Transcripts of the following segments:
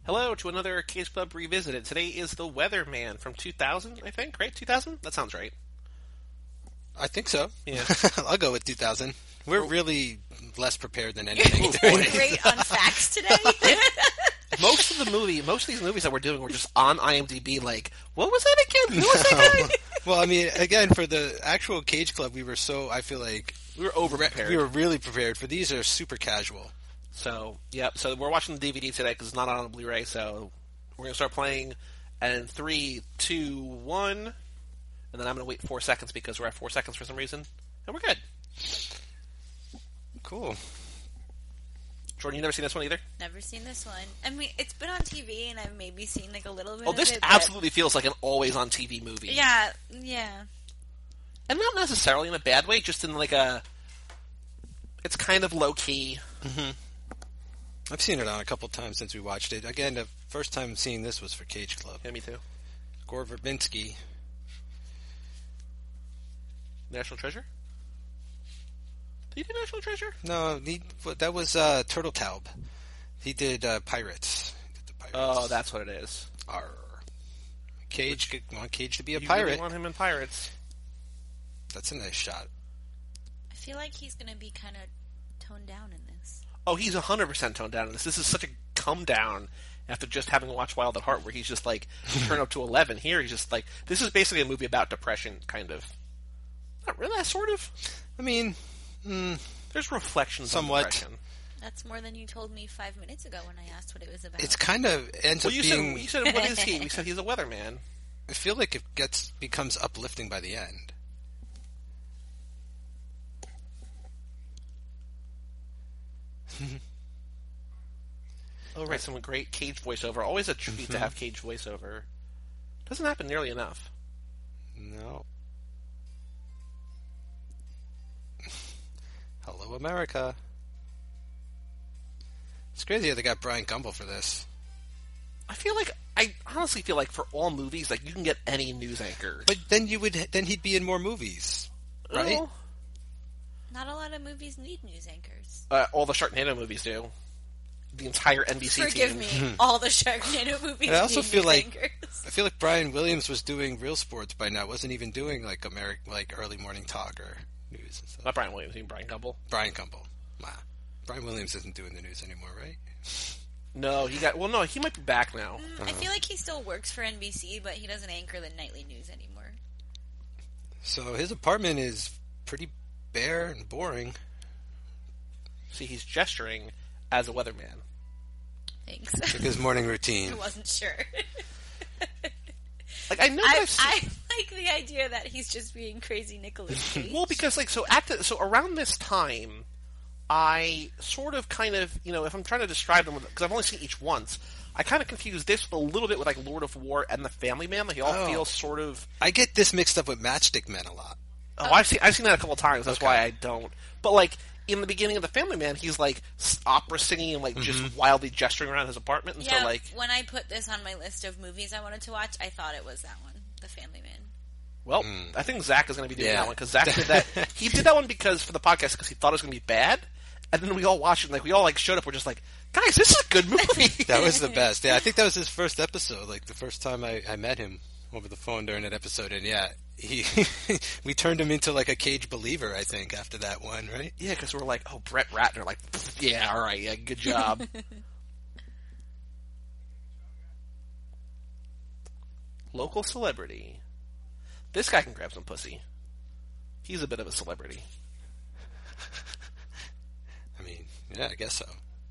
Hello to another Cage Club Revisited. Today is The Weatherman from 2000, I think, right? 2000? That sounds right. I think so. Yeah. I'll go with 2000. We're really less prepared than anything. Great on facts today. Most of these movies that we're doing were just on IMDb like, what was that again? Who was that guy? Well, I mean, again, for the actual Cage Club, I feel like We were over-prepared. we were really prepared. For these are super casual. So, yep. So we're watching the DVD today because it's not on Blu-ray. So we're going to start playing. And in 3, 2, 1. And then I'm going to wait 4 seconds because we're at 4 seconds for some reason. And we're good. Cool. Jordan, you never seen this one either? Never seen this one. I mean, it's been on TV, and I've maybe seen like a little bit. Oh, this of it, absolutely feels like an always-on-TV movie. Yeah. And not necessarily in a bad way, just in like a... It's kind of low-key. Mm-hmm. I've seen it on a couple times since we watched it. Again, the first time seeing this was for Cage Club. Yeah, me too. Gore Verbinski. National Treasure? Did he do National Treasure? No, that was Turtle Taub. He did Pirates. He did the Pirates. Oh, that's what it is. Arr. Cage, want Cage to be a You pirate. really want him in Pirates. That's a nice shot. I feel like he's going to be kind of toned down in this. Oh, he's 100% toned down in this. This is such a come down after just having watched Wild at Heart, where he's just like turned up to 11. Here, he's just like, this is basically a movie about depression, kind of. Not really, sort of. I mean, there's reflections somewhat. on depression. That's more than you told me 5 minutes ago when I asked what it was about. It's kind of ends up being... You said, what is he? We said he's a weatherman. I feel like it becomes uplifting by the end. Oh, right, some great Cage voiceover. Always a treat to have Cage voiceover. Doesn't happen nearly enough. No. Hello, America. It's crazy how they got Brian Gumbel for this. I honestly feel like for all movies, like, you can get any news anchor. But then he'd be in more movies, right? Oh. Not a lot of movies need news anchors. All the Sharknado movies do. The entire NBC Forgive team. me, all the Sharknado movies I also need feel news like anchors. I feel like Brian Williams was doing Real Sports by now. Wasn't even doing like early morning talk or news and stuff. Not Brian Williams, you mean Brian Gumbel? Brian Gumbel. Wow. Brian Williams isn't doing the news anymore, right? No, he might be back now. I feel like he still works for NBC, but he doesn't anchor the nightly news anymore. So his apartment is pretty bare and boring. See, he's gesturing as a weatherman. Thanks. Like his morning routine. I wasn't sure. Like, I know I like the idea that he's just being crazy Nicolas Cage. Well, because like so around this time, I sort of kind of, if I'm trying to describe them, because I've only seen each once, I kind of confuse this with a little bit with like Lord of War and The Family Man. Like, they all feel sort of. I get this mixed up with Matchstick Men a lot. Oh, I've seen that a couple of times. That's why I don't. But like in the beginning of The Family Man, he's like opera singing and like just wildly gesturing around his apartment. And yeah, so like when I put this on my list of movies I wanted to watch, I thought it was that one, The Family Man. Well, I think Zach is going to be doing that one because Zach did that. He did that one for the podcast because he thought it was going to be bad, and then we all watched it. And, like, we all like showed up. We're just like, guys, this is a good movie. That was the best. Yeah, I think that was his first episode. Like the first time I met him over the phone during that episode, and yeah, we turned him into like a Cage believer. I think after that one, right? Yeah, because we're like, oh, Brett Ratner, like, yeah, all right, yeah, good job. Local celebrity. This guy can grab some pussy. He's a bit of a celebrity. I mean, yeah, I guess so.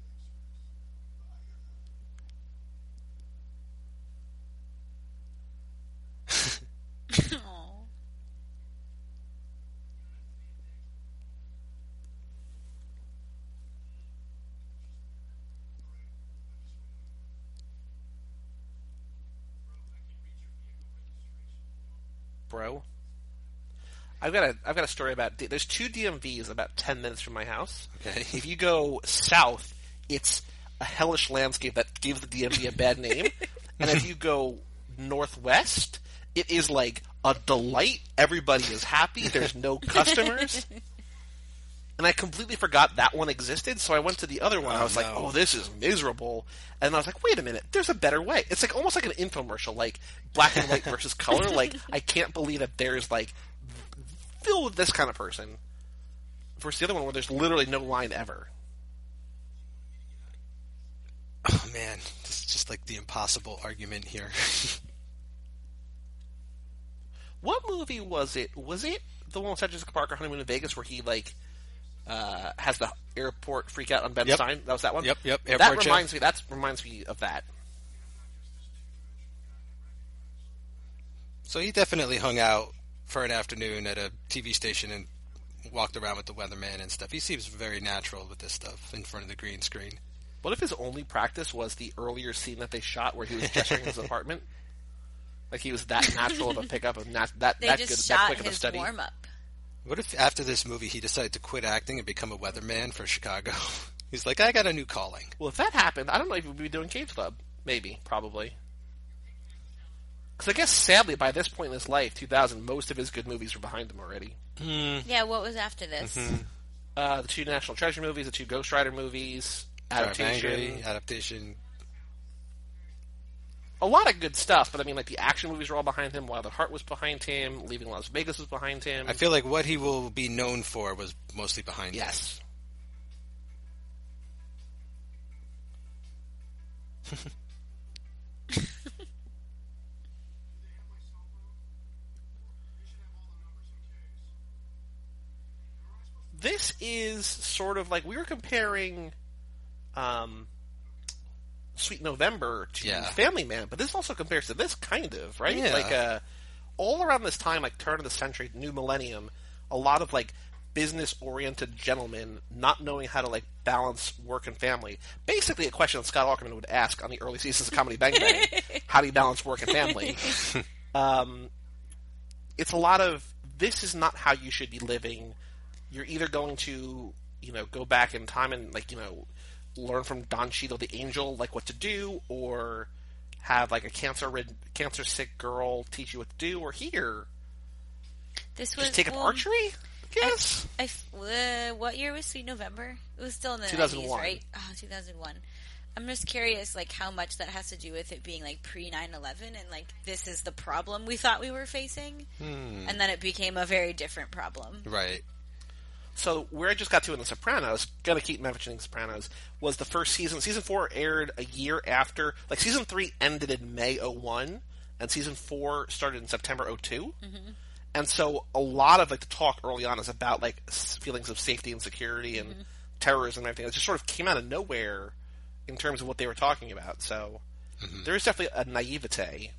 Aw. Bro. I've got a story about. There's 2 DMVs about 10 minutes from my house. Okay. If you go south, it's a hellish landscape that gives the DMV a bad name, and if you go northwest, it is like a delight. Everybody is happy. There's no customers. And I completely forgot that one existed, so I went to the other one. I was like, no. oh, this is miserable. And I was like, wait a minute, there's a better way. It's like almost like an infomercial, like black and white versus color. Like, I can't believe that there's like filled with this kind of person versus the other one where there's literally no line ever. Oh man, this is just like the impossible argument here. What movie was it? Was it the one with Sarah Jessica Parker, Honeymoon in Vegas, where he like has the airport freak out on Ben Yep. Stein? That was that one. Yep. That Airport reminds me. That reminds me of that. So he definitely hung out for an afternoon at a TV station and walked around with the weatherman and stuff. He seems very natural with this stuff in front of the green screen. What if his only practice was the earlier scene that they shot where he was gesturing in his apartment? Like he was that natural of a pickup of that They that just good, that shot quick of a his study. warm up. What if after this movie he decided to quit acting and become a weatherman for Chicago? He's like, I got a new calling. Well, if that happened, I don't know if we'd be doing Cage Club. Maybe, probably. Because I guess sadly by this point in his life, 2000, most of his good movies were behind him already. Yeah, what was after this? The 2 National Treasure movies, the 2 Ghost Rider movies, adaptation. Adaptation. A lot of good stuff, but I mean, like the action movies were all behind him. Wild at Heart was behind him. Leaving Las Vegas was behind him. I feel like what he will be known for was mostly behind him. Yes. This is sort of like we were comparing Sweet November to Family Man, but this also compares to this kind of, right? Yeah. Like all around this time, like turn of the century, new millennium, a lot of like business-oriented gentlemen not knowing how to like balance work and family. Basically, a question that Scott Aukerman would ask on the early seasons of Comedy Bang Bang: how do you balance work and family? It's a lot of this is not how you should be living. You're either going to, go back in time and like, learn from Don Cheadle the Angel like what to do, or have like a cancer sick girl teach you what to do, or here This was just take up archery. Yes. What year was Sweet November? It was still in the 2001. 90s, right? Oh, 2001. I'm just curious, like, how much that has to do with it being, like, pre-9/11, and, like, this is the problem we thought we were facing, and then it became a very different problem. Right. So where I just got to in The Sopranos, gonna keep mentioning Sopranos, was the first season. Season 4 aired a year after, like, Season 3 ended in May 01, and Season 4 started in September 02. And so a lot of, like, the talk early on is about, like, feelings of safety and security and terrorism and everything. It just sort of came out of nowhere in terms of what they were talking about. So there is definitely a naivete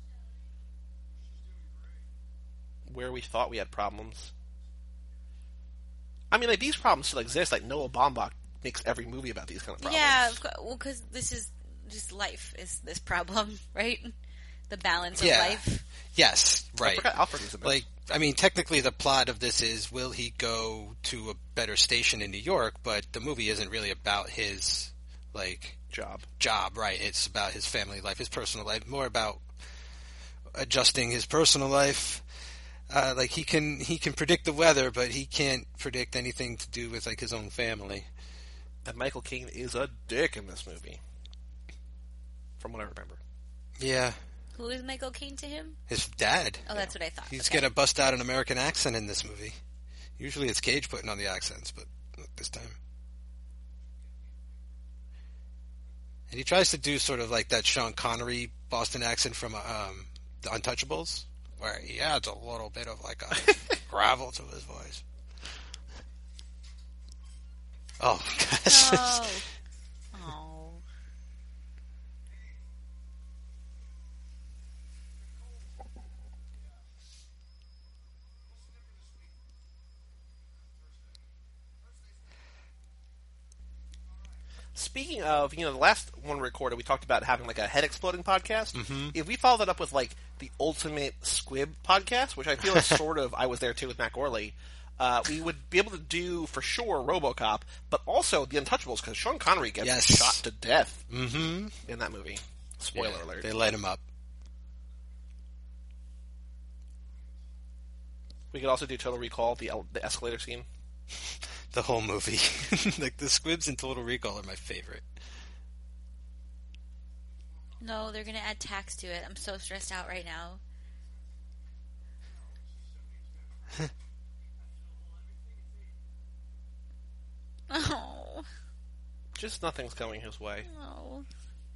where we thought we had problems. I mean, like, these problems still exist. Like, Noah Baumbach makes every movie about these kind of problems. Yeah, well, because this is just life is this problem, right? The balance of life. Yes, right. I forgot Alfred was in this. Like, I mean, technically the plot of this is, will he go to a better station in New York? But the movie isn't really about his, like... Job, right. It's about his family life, his personal life. More about adjusting his personal life. Like, he can predict the weather, but he can't predict anything to do with, like, his own family. And Michael Caine is a dick in this movie. From what I remember. Yeah. Who is Michael Caine to him? His dad. Oh, that's what I thought. He's gonna bust out an American accent in this movie. Usually it's Cage putting on the accents, but not this time. And he tries to do sort of like that Sean Connery Boston accent from The Untouchables, where he adds a little bit of like a gravel to his voice. Oh, gosh. Oh. Speaking of, the last one we recorded, we talked about having like a head exploding podcast. If we follow that up with like the ultimate squib podcast, which I feel is sort of, I was there too with Matt Gorley, we would be able to do for sure RoboCop, but also The Untouchables, because Sean Connery gets shot to death in that movie. Spoiler alert. They light him up. We could also do Total Recall, the escalator scene. The whole movie. Like, the squibs in Total Recall are my favorite. No, they're going to add tax to it. I'm so stressed out right now. Oh. Just nothing's going his way. Oh.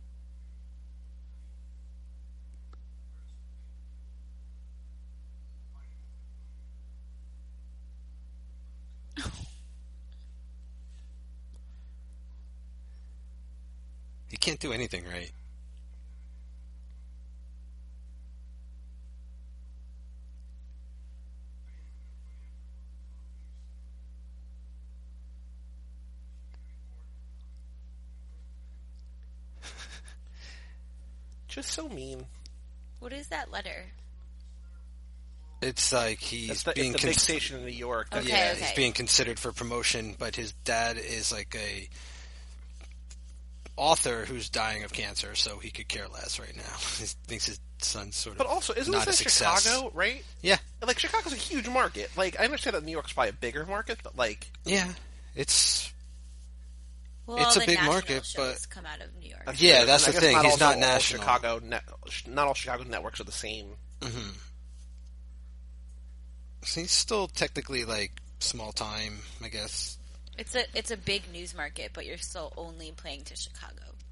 He can't do anything right. Just so mean. What is that letter? It's like he's being it's the big station in New York. Okay, he's being considered for promotion, but his dad is like a author who's dying of cancer, so he could care less right now. He thinks his son's sort of But also, isn't not this a in success. Chicago, right? Yeah. Like, Chicago's a huge market. Like, I understand that New York's probably a bigger market, but, like... Yeah, it's Well, It's all a the big national market, shows come out of New York. Yeah, that's and the I guess thing. He's also not all national. Not all Chicago networks are the same. Mm-hmm. So he's still technically, like, small time, I guess. It's a big news market, but you're still only playing to Chicago.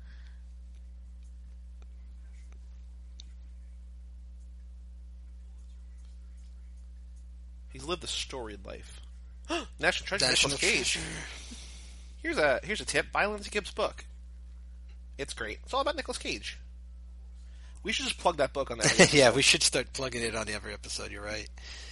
He's lived a storied life. National Treasure, National Nicolas Cage. Treasure. Here's a tip. Buy Lindsay Gibbs' book. It's great. It's all about Nicolas Cage. We should just plug that book on that. Yeah, we should start plugging it on every episode. You're right.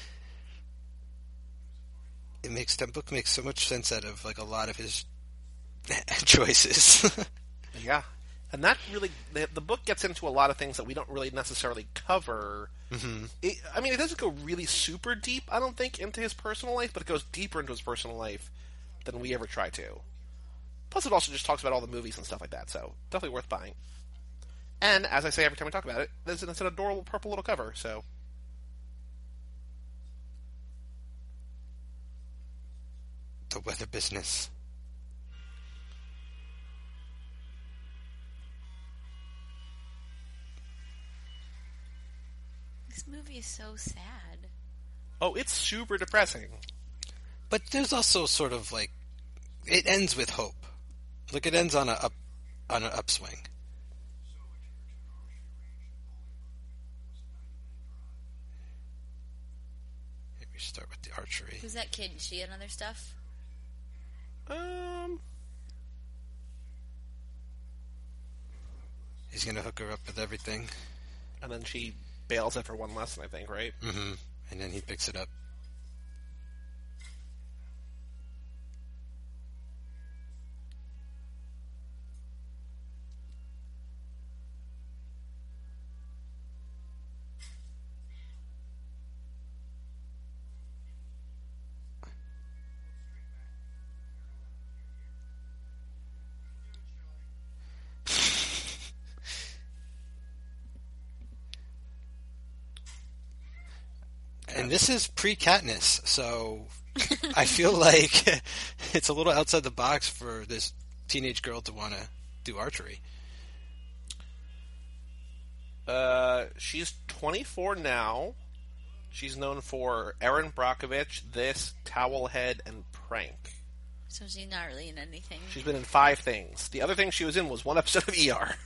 That book makes so much sense out of like a lot of his choices. Yeah, and that really the book gets into a lot of things that we don't really necessarily cover. Mm-hmm. It doesn't go really super deep, I don't think, into his personal life, but it goes deeper into his personal life than we ever try to. Plus, it also just talks about all the movies and stuff like that, so definitely worth buying. And, as I say every time we talk about it, it's an adorable purple little cover, so... The weather business. This movie is so sad. Oh, it's super depressing. But there's also sort of like... It ends with hope. Like, it ends on an upswing. Maybe start with the archery. Who's that kid? Is she in other stuff? He's gonna hook her up with everything. And then she bails after one lesson, I think, right? Mm-hmm. And then he picks it up. And this is pre-Katniss, so I feel like it's a little outside the box for this teenage girl to want to do archery. She's 24 now. She's known for Erin Brockovich, This, Towelhead, and Prank. So she's not really in anything. She's been in 5 things. The other thing she was in was one episode of ER.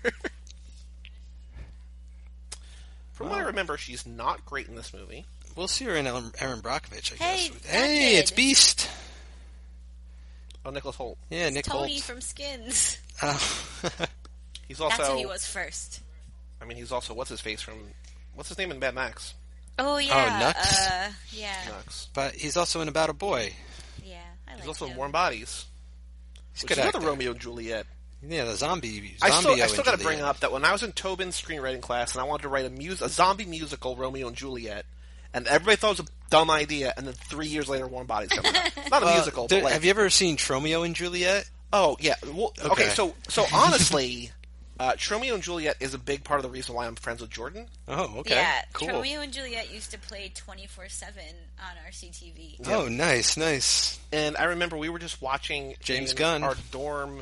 From what I remember, she's not great in this movie. We'll see her in Erin Brockovich, I Hey, guess. that Hey, kid. it's Beast. Oh, Nicholas Holt. Yeah, Nick Tony Holt. from Skins. Oh. He's also... That's who he was first. I mean, he's also... What's his face from... What's his name in Mad Max? Oh, yeah. Nux? Yeah. Nux. But he's also in About a Boy. Yeah, I like He's also him. in Warm Bodies. He's Which good is another actor. Romeo and Juliet. Yeah, the zombie. I still got to Juliet. bring up that when I was in Tobin's screenwriting class and I wanted to write a zombie musical, Romeo and Juliet, and everybody thought it was a dumb idea, and then 3 years later, Warm Bodies comes out. Not a musical, but like... Have you ever seen Tromeo and Juliet? Oh, yeah. Well, okay, so honestly, Romeo and Juliet is a big part of the reason why I'm friends with Jordan. Oh, okay. Yeah, cool. Romeo and Juliet used to play 24/7 on RCTV. Oh, nice. And I remember we were just watching James in Gunn. our dorm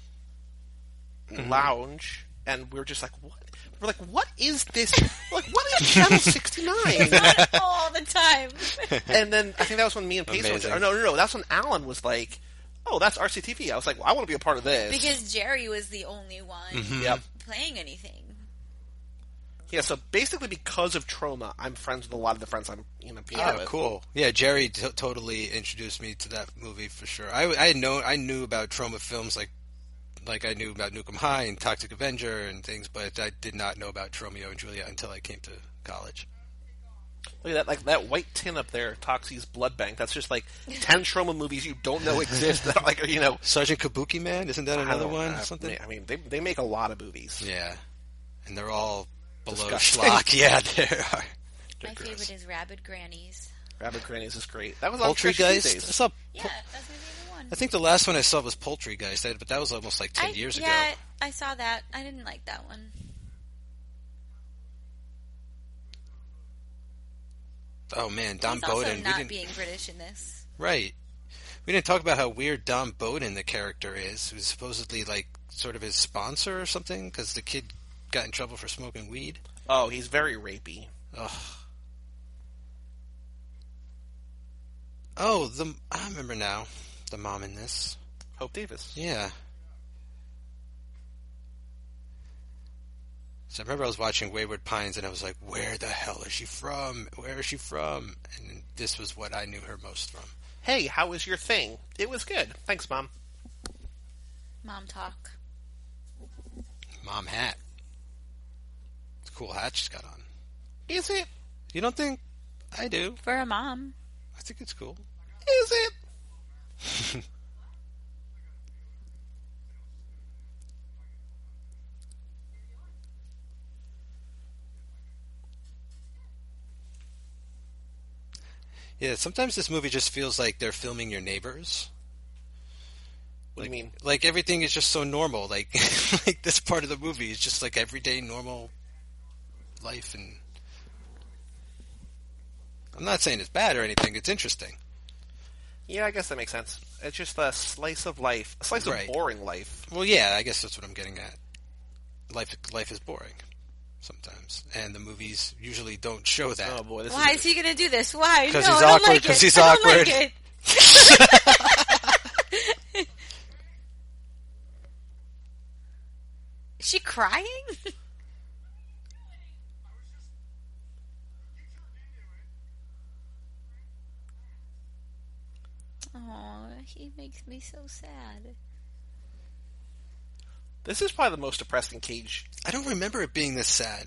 lounge, and we were just like, "What?" We're like, "What is this? Like, what is Channel 69?" All the time. And then I think that was when me and Pace went. No. That's when Alan was like, "Oh, that's RCTV." I was like, "Well, I want to be a part of this." Because Jerry was the only one playing anything. Yeah, so basically because of Troma, I'm friends with a lot of the friends I'm being with. Oh, cool. Yeah, Jerry totally introduced me to that movie for sure. I knew about Troma films like I knew about Nukem High and Toxic Avenger and things, but I did not know about Romeo and Juliet until I came to college. Look at that, like that white tin up there, Toxie's Blood Bank. That's just like 10 Troma movies you don't know exist. That are like, Sergeant Kabuki Man, isn't that another one? Something. I mean, they make a lot of movies. Yeah, and they're all below Disgusting. schlock. Yeah, they are. My favorite is Rabid Grannies. Rabid Grannies is great. That was Poultrygeist. on I saw. Yeah, that's my favorite one. I think the last one I saw was Poultrygeist, but that was almost like 10 years ago. Yeah, I saw that. I didn't like that one. Oh man, Dom He's also Bowden. not being British in this. Right. We didn't talk about how weird Dom Bowden, the character, is, who's supposedly like sort of his sponsor or something, because the kid got in trouble for smoking weed. Oh, he's very rapey. Ugh. Oh, I remember now. The mom in this. Hope Davis. Yeah. So I remember I was watching Wayward Pines and I was like, where the hell is she from? Where is she from? And this was what I knew her most from. Hey, how was your thing? It was good. Thanks, Mom. Mom talk. Mom hat. It's a cool hat she's got on. Is it? You don't think? I do. For a mom. I think it's cool. Is it? Yeah, sometimes this movie just feels like they're filming your neighbors. What do you mean? Like everything is just so normal. Like, like this part of the movie is just like everyday normal life, and I'm not saying it's bad or anything. It's interesting. Yeah, I guess that makes sense. It's just a slice of life, a slice of boring life. Well, yeah, I guess that's what I'm getting at. Life is boring sometimes, and the movies usually don't show that. Oh boy, Why is he going to do this? Why? Because no, he's I don't awkward. like Because it. he's I awkward. don't like it. Is she crying? Oh, he makes me so sad. This is probably the most depressing Cage. I don't remember it being this sad.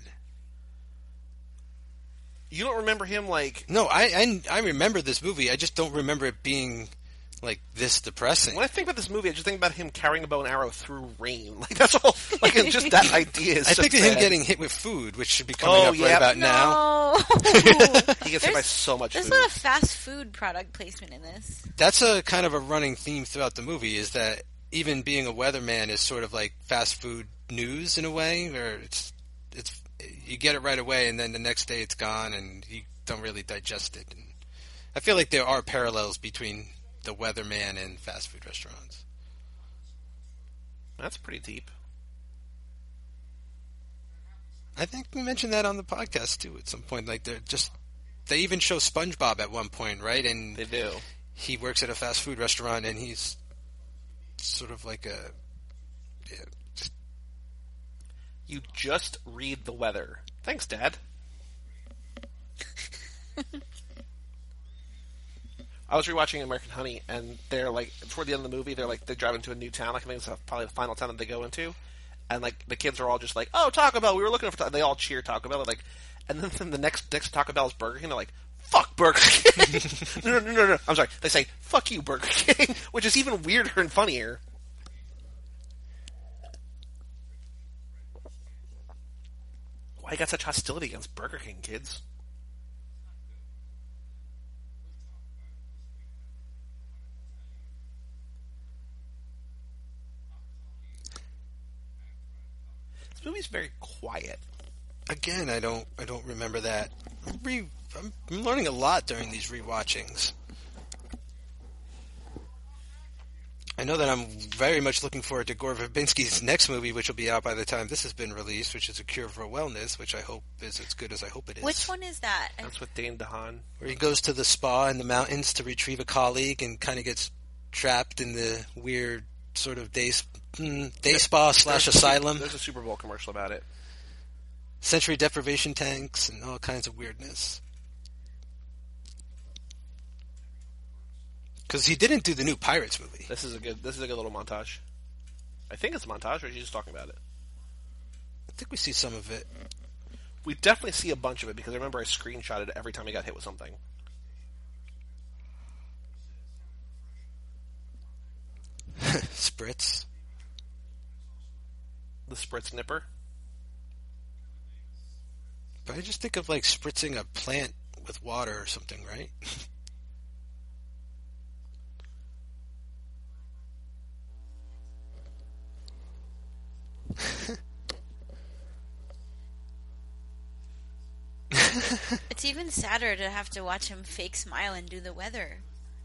You don't remember him like? No, I remember this movie. I just don't remember it being like this depressing. When I think about this movie, I just think about him carrying a bow and arrow through rain. Like that's all. Like just that idea is. I think of him sad. getting hit with food, which should be coming up right about now. He gets hit by so much There's food. a lot of fast food product placement in this. That's a kind of a running theme throughout the movie, is that even being a weatherman is sort of like fast food news in a way, where it's you get it right away and then the next day it's gone and you don't really digest it. And I feel like there are parallels between the weatherman and fast food restaurants. That's pretty deep. I think we mentioned that on the podcast too at some point. Like they even show SpongeBob at one point, right? And They do. he works at a fast food restaurant and he's sort of like a You just read the weather. Thanks, Dad. I was rewatching American Honey, and they're like toward the end of the movie, they drive into a new town. Like, I think it's probably the final town that they go into, and like the kids are all just like, "Oh, Taco Bell! We were looking for." They all cheer Taco Bell. Like, and then the next Taco Bell is Burger King. They're like, "Fuck Burger King!" No. I'm sorry. They say, "Fuck you, Burger King," which is even weirder and funnier. Why you got such hostility against Burger King, kids? movie's very quiet. Again, I don't remember that. I'm learning a lot during these rewatchings. I know that I'm very much looking forward to Gore Verbinski's next movie, which will be out by the time this has been released, which is A Cure for Wellness, which I hope is as good as I hope it is. Which one is that? That's with Dane DeHaan. Where he goes to the spa in the mountains to retrieve a colleague and kind of gets trapped in the weird sort of day spa / asylum. There's a Super Bowl commercial about it. Sensory deprivation tanks and all kinds of weirdness. Because he didn't do the new Pirates movie. This is a good little montage. I think it's a montage, or are you just talking about it? I think we see some of it. We definitely see a bunch of it, because I remember I screenshotted it every time he got hit with something. Spritz. The Spritz nipper. But I just think of like spritzing a plant with water or something, right? It's even sadder to have to watch him fake smile and do the weather.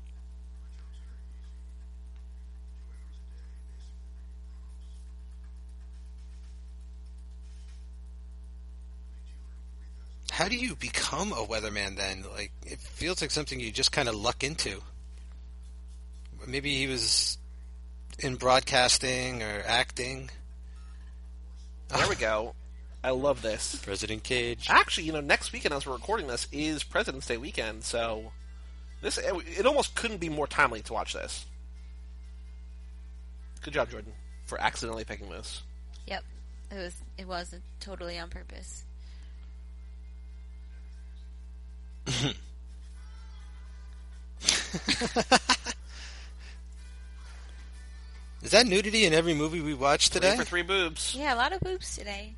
How do you become a weatherman then? Like, it feels like something you just kind of luck into. Maybe he was in broadcasting or acting. There we go. I love this. President Cage. Actually, next weekend as we're recording this is President's Day weekend, so it almost couldn't be more timely to watch this. Good job, Jordan, for accidentally picking this. Yep. It was totally on purpose. Is that nudity in every movie we watched today? 3 for 3 boobs. Yeah, a lot of boobs today.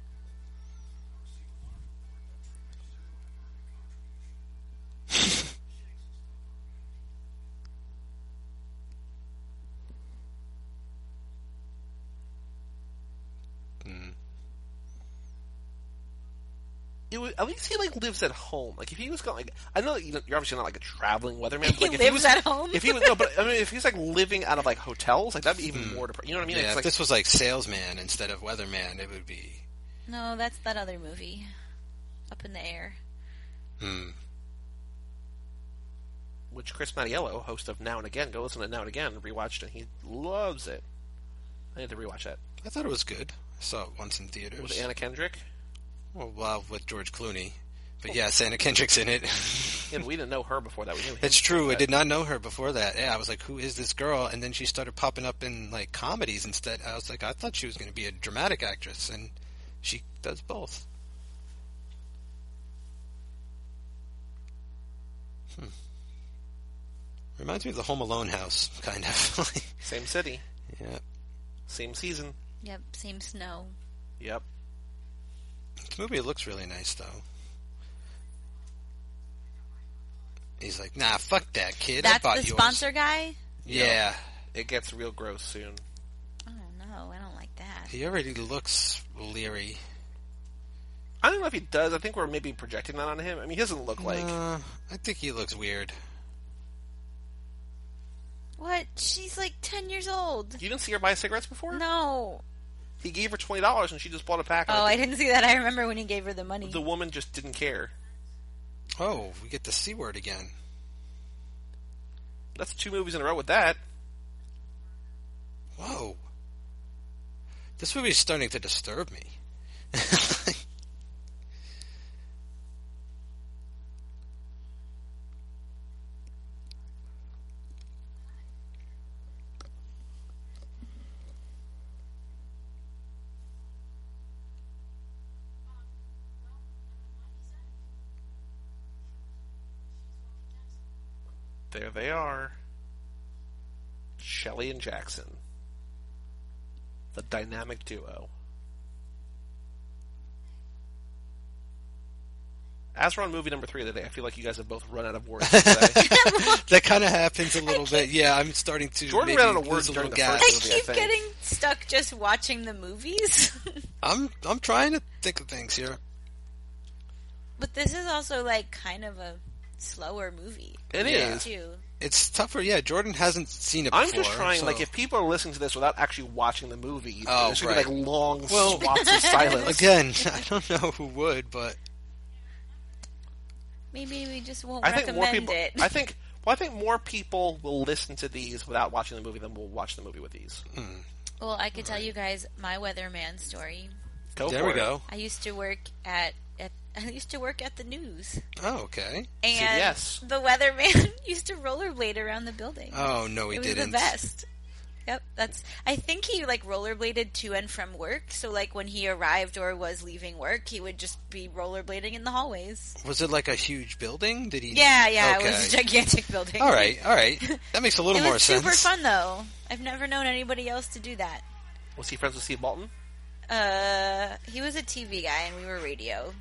At least he lives at home. Like if he was going, I know that, you're obviously not like a traveling weatherman. But, He lives at home. If he was, but I mean, if he's living out of hotels, that'd be even more depressing. You know what I mean? Yeah, it's if this was salesman instead of weatherman, it would be. No, that's that other movie, Up in the Air. Which Chris Mattiello, host of Now and Again, go listen to Now and Again, rewatched, and he loves it. I need to rewatch that. I thought it was good. I saw it once in theaters. With Anna Kendrick? Well, with George Clooney. But yes, Anna Kendrick's in it. And we didn't know her before that. We knew him. That's true. I did not know her before that. Yeah, I was like, who is this girl? And then she started popping up in comedies instead. I was like, I thought she was going to be a dramatic actress, and she does both. Reminds me of the Home Alone house, kind of. Same city. Yeah. Same season. Yep, same snow. Yep. This movie looks really nice, though. He's like, nah, fuck that, kid. That's I bought the yours. sponsor guy? Yeah. It gets real gross soon. Oh, no, I don't like that. He already looks leery. I don't know if he does. I think we're maybe projecting that on him. I mean, he doesn't look like... I think he looks weird. What? She's 10 years old. You didn't see her buy cigarettes before? No. He gave her $20 and she just bought a pack. Oh, I didn't see that. I remember when he gave her the money. The woman just didn't care. Oh, we get the C word again. That's 2 movies in a row with that. Whoa. This movie is starting to disturb me. There they are. Shelley and Jackson. The dynamic duo. As we're on movie number 3 of the day, I feel like you guys have both run out of words today. That kind of happens a little bit. Yeah, I'm starting to. Jordan ran out of words during the first movie, I keep getting stuck just watching the movies. I'm trying to think of things here. But this is also like kind of a slower movie. It is. Too. It's tougher. Yeah, Jordan hasn't seen it before. I'm just trying, so. like, if people are listening to this without actually watching the movie, Oh, there's going to be, right. like, long swaths of silence. Again, I don't know who would, but... Maybe we just won't I think more recommend people. it. I think more people will listen to these without watching the movie than will watch the movie with these. Well, I could tell you guys my weatherman story. There we go. I used to work at the news. Oh, okay. And CBS. the weatherman used to rollerblade around the building. Oh, no, he it didn't. was the best. Yep, I think he like rollerbladed to and from work. So like when he arrived or was leaving work, he would just be rollerblading in the hallways. Was it like a huge building? Did he? Yeah, Okay. it was a gigantic building. All right. That makes a little more sense. It was super fun though. I've never known anybody else to do that. Was he friends with Steve Malton? He was a TV guy and we were radio.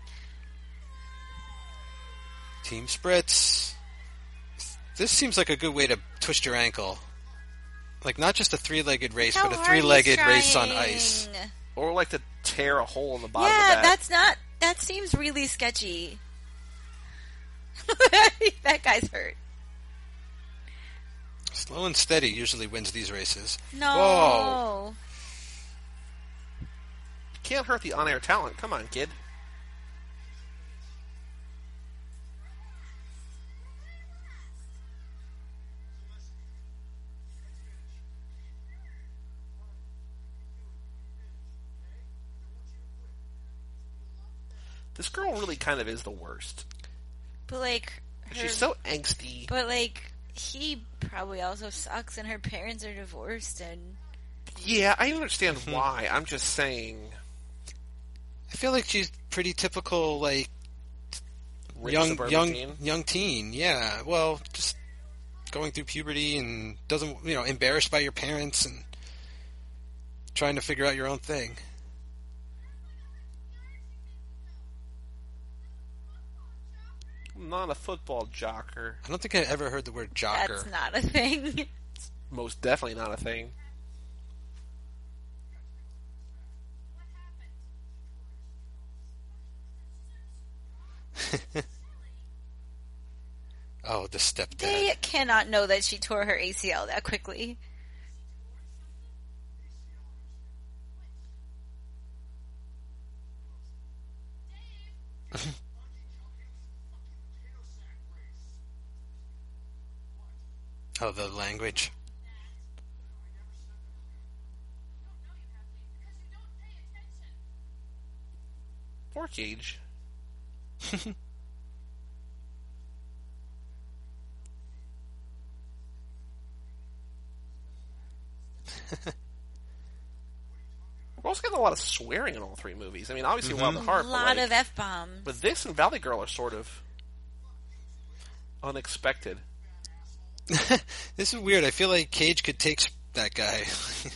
Team Spritz. This seems like a good way to twist your ankle. Like, not just a three-legged race, How but a hard he's three-legged race on trying. ice. Or like to tear a hole in the bottom Yeah, of the bat. that seems really sketchy. That guy's hurt. Slow and steady usually wins these races. No. Whoa. Can't hurt the on-air talent. Come on, kid. This girl really kind of is the worst. But like She's so angsty. But like he probably also sucks and her parents are divorced and Yeah, I understand why. I'm just saying. I feel like she's pretty typical, like, Rich suburban teen. young teen. Yeah, well, just going through puberty and embarrassed by your parents and trying to figure out your own thing. I'm not a football jocker. I don't think I ever heard the word jocker. that's not a thing. Most definitely not a thing. Oh, the stepdad. They cannot know that she tore her ACL that quickly. Oh, the language. Poor Cage. We're also getting a lot of swearing in all three movies. I mean, obviously Wild at Heart, A lot of F-bombs. but this and Valley Girl are sort of unexpected. This is weird. I feel like Cage could take that guy.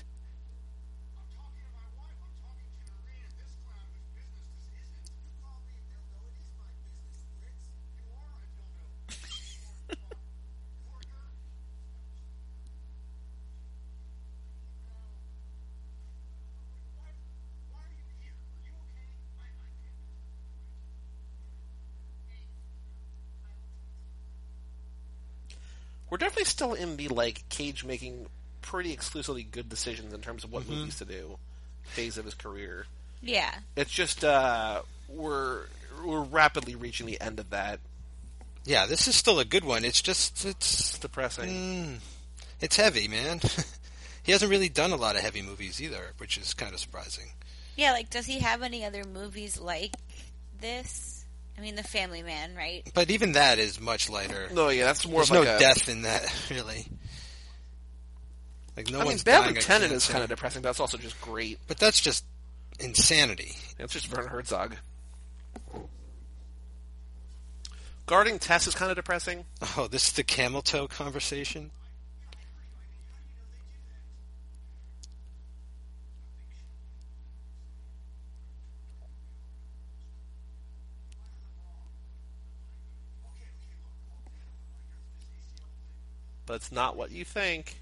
We're definitely still in the, like, Cage making pretty exclusively good decisions in terms of what movies to do phase of his career. Yeah. It's just, we're rapidly reaching the end of that. Yeah, this is still a good one. It's just, it's depressing. It's heavy, man. He hasn't really done a lot of heavy movies either, which is kind of surprising. Yeah, like, does he have any other movies like this? I mean, The Family Man, right? But even that is much lighter. No, yeah, that's more There's of like no a... death in that, really. Like, no I mean, one's Bad dying of Lieutenant is cancer. kind of depressing, but that's also just great. But that's just insanity. It's just Werner Herzog. Guarding Tess is kind of depressing. Oh, this is the camel toe conversation? But it's not what you think.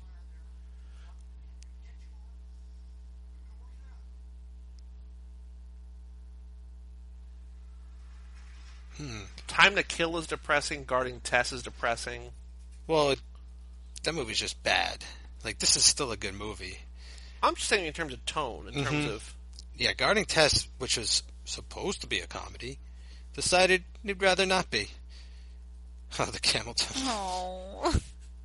Time to Kill is depressing. Guarding Tess is depressing. Well, that movie's just bad. Like, this is still a good movie. I'm just saying in terms of tone, in terms of... Yeah, Guarding Tess, which was supposed to be a comedy, decided he'd rather not be. Oh, the camel toe. Oh.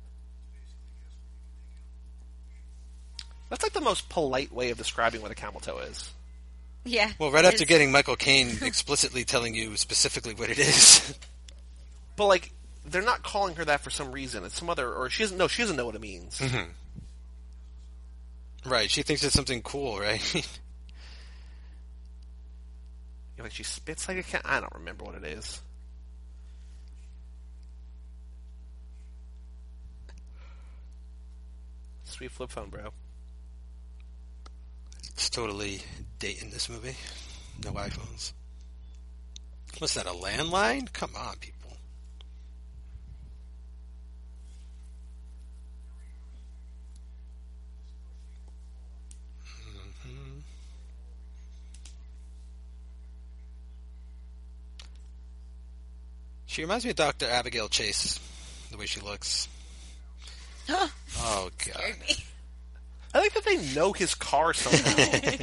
That's like the most polite way of describing what a camel toe is. Yeah. Well, right after getting Michael Caine explicitly telling you specifically what it is. But, like, they're not calling her that for some reason. It's some other... Or she doesn't know what it means. Mm-hmm. Right, she thinks it's something cool, right? Like, she spits like a cat. I don't remember what it is. Sweet flip phone, bro. It's totally dating this movie. No iPhones. What's that, a landline? Come on, people. She reminds me of Dr. Abigail Chase, the way she looks. Oh, God. Scared me. I like that they know his car somehow.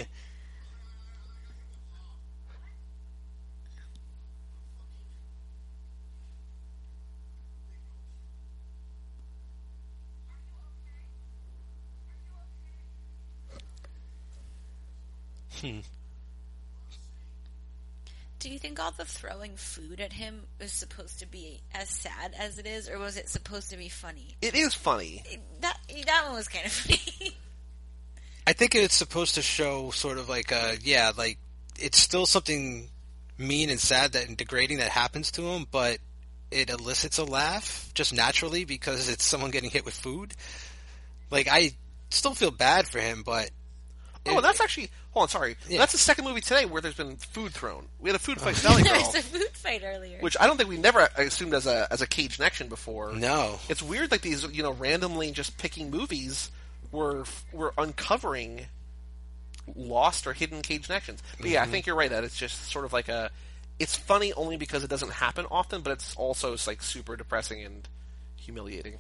Do you think all the throwing food at him is supposed to be as sad as it is, or was it supposed to be funny? It is funny. That one was kind of funny. I think it's supposed to show sort of like like it's still something mean and sad and degrading that happens to him, but it elicits a laugh just naturally because it's someone getting hit with food. Like, I still feel bad for him, but... Oh, that's actually... Hold on, sorry. Yeah. That's the second movie today where there's been food thrown. We had a food fight with Valley Girl. There was a food fight earlier. Which I don't think we never assumed as a caged action before. No. It's weird, like, these, randomly just picking movies were uncovering lost or hidden caged actions. But yeah, I think you're right, that it's just sort of like a... It's funny only because it doesn't happen often, but it's also, like, super depressing and humiliating.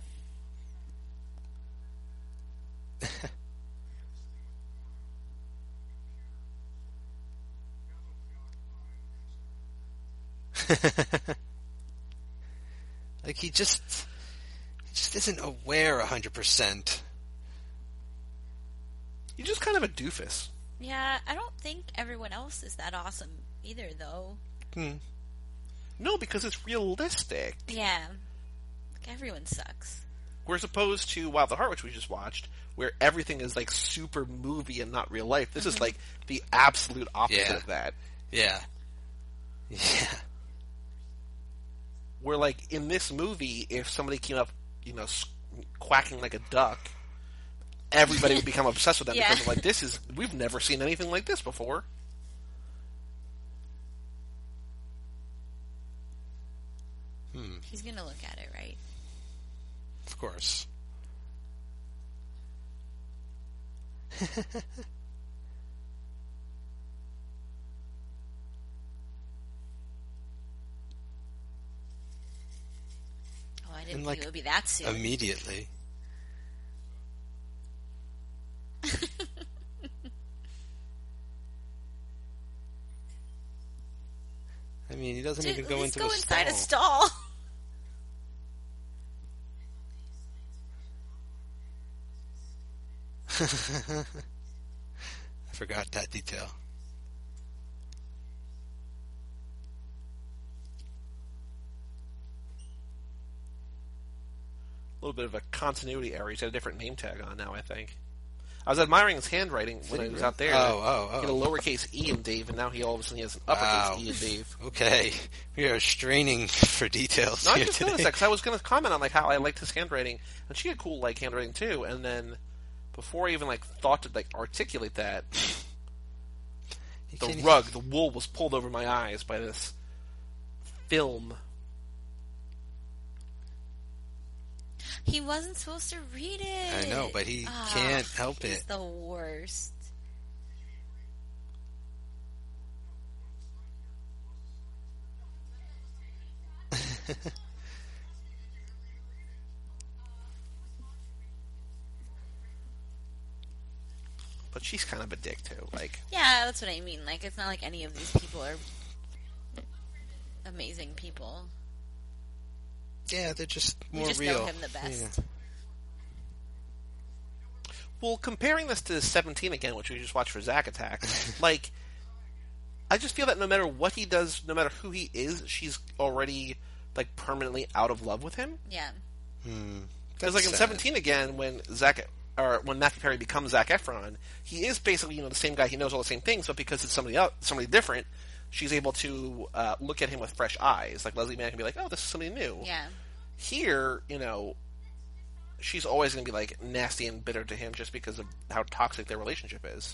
Like, he just isn't aware 100%. You're just kind of a doofus. Yeah, I don't think everyone else is that awesome either, though. No, because it's realistic. Yeah. Like, everyone sucks. Whereas opposed to Wild at Heart, which we just watched, where everything is, like, super movie and not real life. This is, like, the absolute opposite of that. Yeah. Yeah. Where, like, in this movie, if somebody came up, quacking like a duck, everybody would become obsessed with them Yeah. because, like, we've never seen anything like this before. He's gonna look at it, right? Of course. Oh, I didn't And, think like, it would be that soon. Immediately. I mean, he doesn't even go into go a inside stall. a stall. I forgot that detail. A little bit of a continuity error. He's got a different name tag on now, I think. I was admiring his handwriting when I was out there. Oh. He had a lowercase E in Dave, and now he all of a sudden has an uppercase E in Dave. Okay. We are straining for details No, I here just today. noticed that because I was going to comment on, like, how I liked his handwriting, and she had cool, like, handwriting too. And then before I even, like, thought to, like, articulate that, the wool was pulled over my eyes by this film. He wasn't supposed to read it. I know, but he can't help He's it. the worst. But she's kind of a dick too. Like, yeah, that's what I mean. Like, it's not like any of these people are amazing people. Yeah, they're just more we just real. know him the best. Yeah. well, comparing this to 17 again, which we just watched for Zack Attack, like, I just feel that no matter what he does, no matter who he is, she's already like permanently out of love with him. Yeah. Because like in 17 again, when Matthew Perry becomes Zac Efron, he is basically the same guy. He knows all the same things, but because it's somebody else, somebody different, she's able to look at him with fresh eyes. Like Leslie Mann can be like, "Oh, this is somebody new." Yeah. Here, she's always going to be like nasty and bitter to him just because of how toxic their relationship is.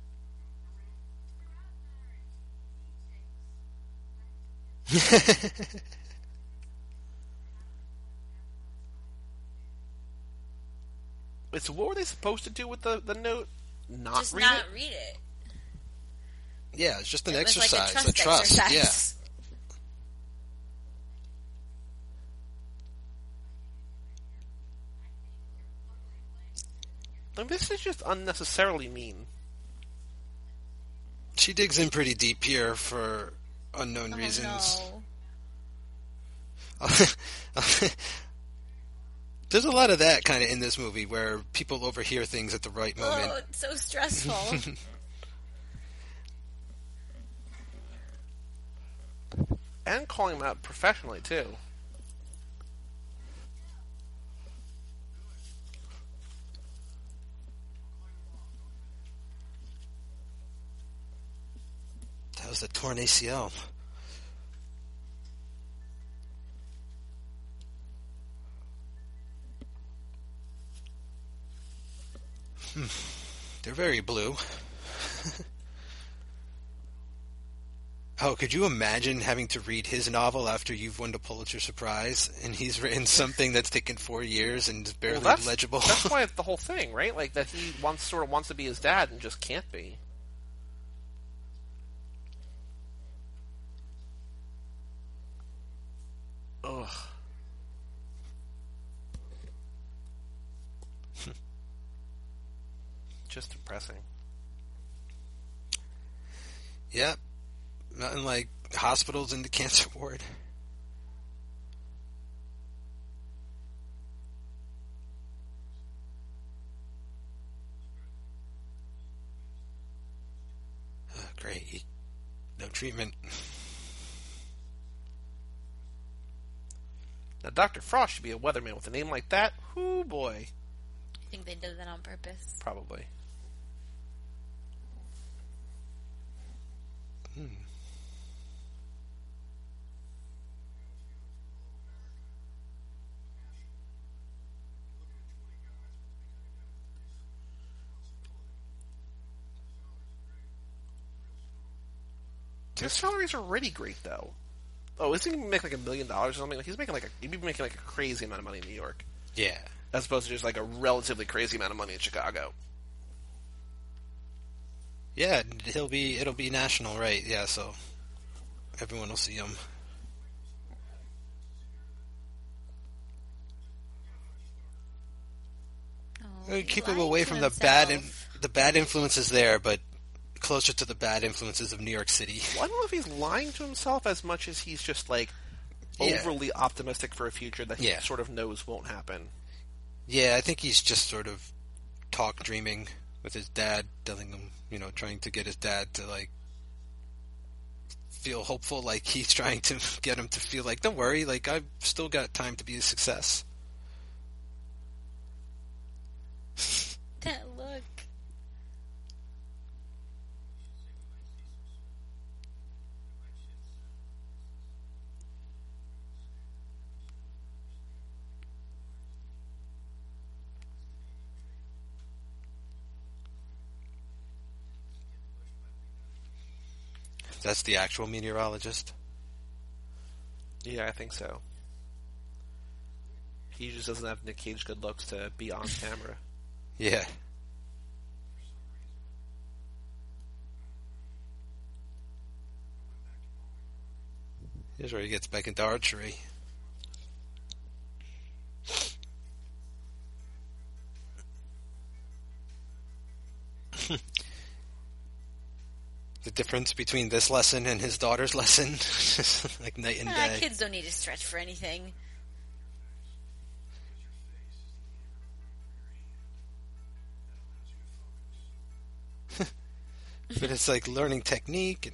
So what were they supposed to do with the note? Just not read it. Yeah, it's just an It was exercise, like a trust exercise. Yeah. And this is just unnecessarily mean. She digs in pretty deep here for unknown reasons. No. There's a lot of that kind of in this movie where people overhear things at the right moment. Oh, it's so stressful. And calling him out professionally, too. That was a torn ACL. They're very blue. Oh, could you imagine having to read his novel after you've won the Pulitzer Prize and he's written something that's taken 4 years and is barely legible? That's why it's the whole thing, right? Like that he wants to be his dad and just can't be. Ugh. Just depressing. Yep. Nothing like hospitals in the cancer ward. Oh, great. No treatment. Now, Dr. Frost should be a weatherman with a name like that. Ooh, boy. I think they did that on purpose. Probably. His salaries are already great, though. Oh, isn't he make like $1 million or something? Like he'd be making like a crazy amount of money in New York. Yeah. As opposed to just like a relatively crazy amount of money in Chicago. Yeah, it'll be national, right? Yeah, so everyone will see him. Oh, keep him away from the bad influences there, but closer to the bad influences of New York City. Well, I don't know if he's lying to himself as much as he's just like overly optimistic for a future that he sort of knows won't happen. Yeah, I think he's just sort of talk dreaming with his dad, telling him, trying to get his dad to like feel hopeful, like he's trying to get him to feel like, don't worry, like I've still got time to be a success. That look. That's the actual meteorologist? Yeah, I think so. He just doesn't have Nick Cage good looks to be on camera. Yeah. Here's where he gets back into archery. difference between this lesson and his daughter's lesson. Like night and day. Kids don't need to stretch for anything. But it's like learning technique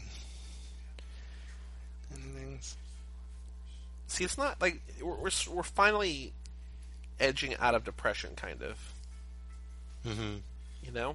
and things. See, it's not like we're finally edging out of depression, kind of. Mm-hmm. You know?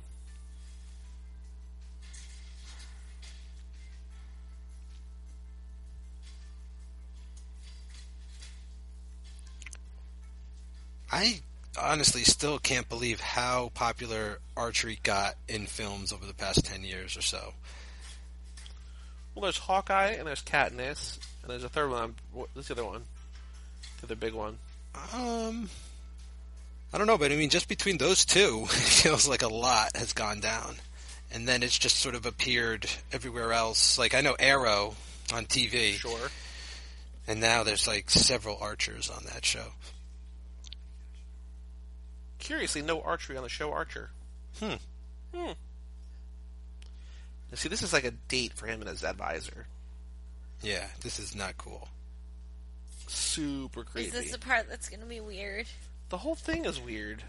I honestly still can't believe how popular archery got in films over the past 10 years or so. Well, there's Hawkeye, and there's Katniss, and there's a third one. What's the other one? The other big one. I don't know, but I mean, just between those two, it feels like a lot has gone down. And then it's just sort of appeared everywhere else. Like, I know Arrow on TV. Sure. And now there's like several archers on that show. Curiously, no archery on the show Archer. Now, see, this is like a date for him and his advisor. Yeah, this is not cool. Super creepy. Is this the part that's going to be weird? The whole thing is weird.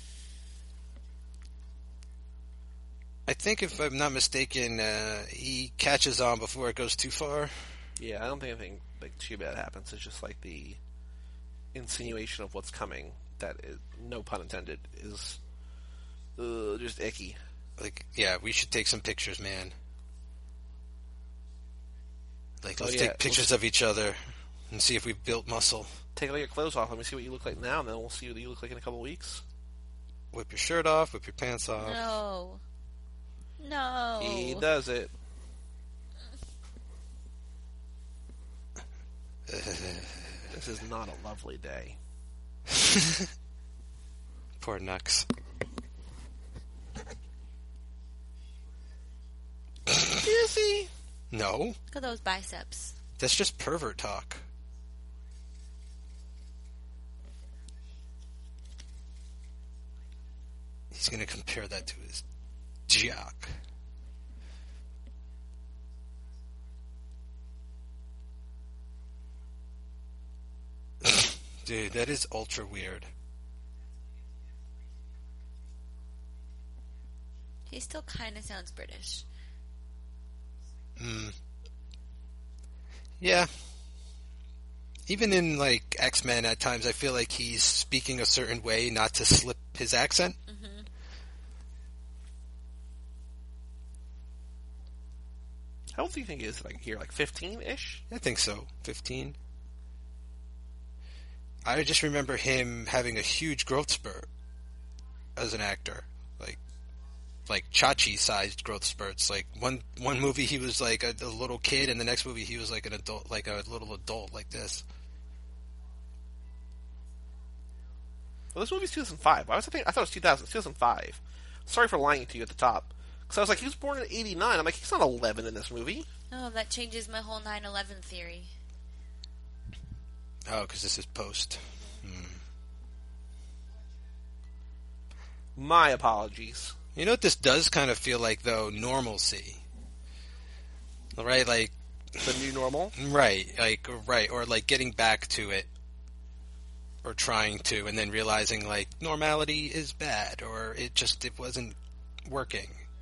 I think, if I'm not mistaken, he catches on before it goes too far. Yeah, I don't think anything like too bad happens. It's just like the insinuation of what's coming that is, no pun intended, is just icky. Like, yeah, we should take some pictures, man. Like, let's yeah. take pictures of each other and see if we've built muscle. Take all your clothes off. Let me see what you look like now, and then we'll see what you look like in a couple of weeks. Whip your shirt off, whip your pants off. No. He does it. This is not a lovely day. Poor Nux. Is he? No. Look at those biceps. That's just pervert talk. He's going to compare that to his jock. Dude, that is ultra weird. He still kind of sounds British. Yeah. Even in, like, X-Men at times, I feel like he's speaking a certain way not to slip his accent. Mm-hmm. How old do you think he is? Like here, like 15-ish? I think so. 15. I just remember him having a huge growth spurt as an actor. Like Chachi-sized growth spurts. Like, one movie he was like a little kid, and the next movie he was like an adult, like a little adult like this. Well, this movie's 2005. I thought it was 2005. Sorry for lying to you at the top. Because I was like, he was born in 89. I'm like, he's not 11 in this movie. Oh, that changes my whole 9/11 theory. Oh, because this is post. My apologies. You know what this does kind of feel like, though? Normalcy. Right? Like... The new normal? Right. Or like getting back to it. Or trying to, and then realizing, like, normality is bad. Or it wasn't working.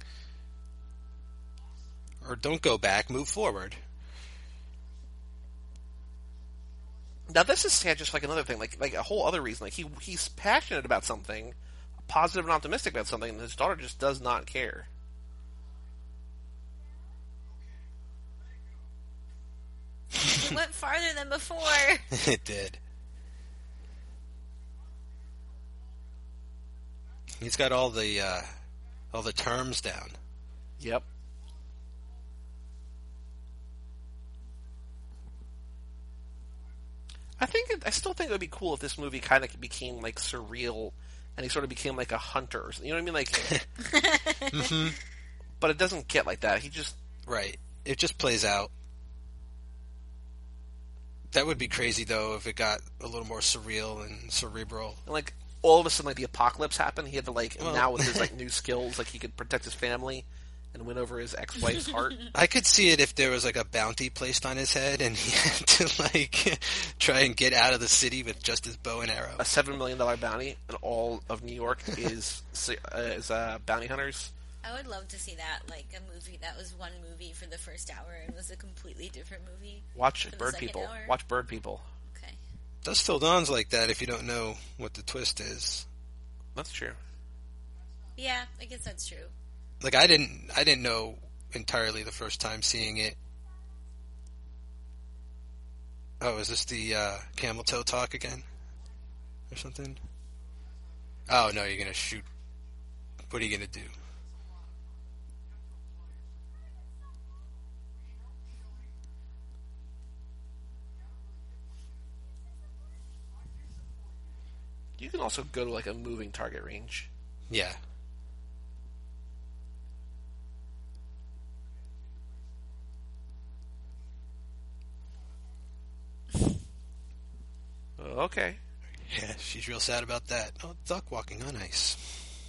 Or don't go back, move forward. Now, this is sad, just like another thing. Like a whole other reason. Like, he's passionate about something, positive and optimistic about something, and his daughter just does not care. It went farther than before. It did. He's got all the terms down. Yep. I still think it would be cool if this movie kind of became like surreal, and he sort of became like a hunter. Or something. You know what I mean? Like, Mm-hmm. But it doesn't get like that. He just Right. It just plays out. That would be crazy, though, if it got a little more surreal and cerebral. and like all of a sudden like the apocalypse happened. He had to now with his like new skills, like he could protect his family, and win over his ex-wife's heart. I could see it if there was like a bounty placed on his head and he had to like try and get out of the city with just his bow and arrow. A $7 million bounty, and all of New York is bounty hunters. I would love to see that, like a movie that was one movie for the first hour and was a completely different movie. Watch Bird People. Hour. Watch Bird People. Okay. Dusk Till Dawn's like that if you don't know what the twist is. That's true. Yeah, I guess that's true. Like I didn't know entirely the first time seeing it. Oh, is this the camel toe talk again? Or something? Oh no, you're gonna shoot. What are you gonna do? You can also go to like a moving target range. Yeah. Okay. Yeah, she's real sad about that. Oh, duck walking on ice.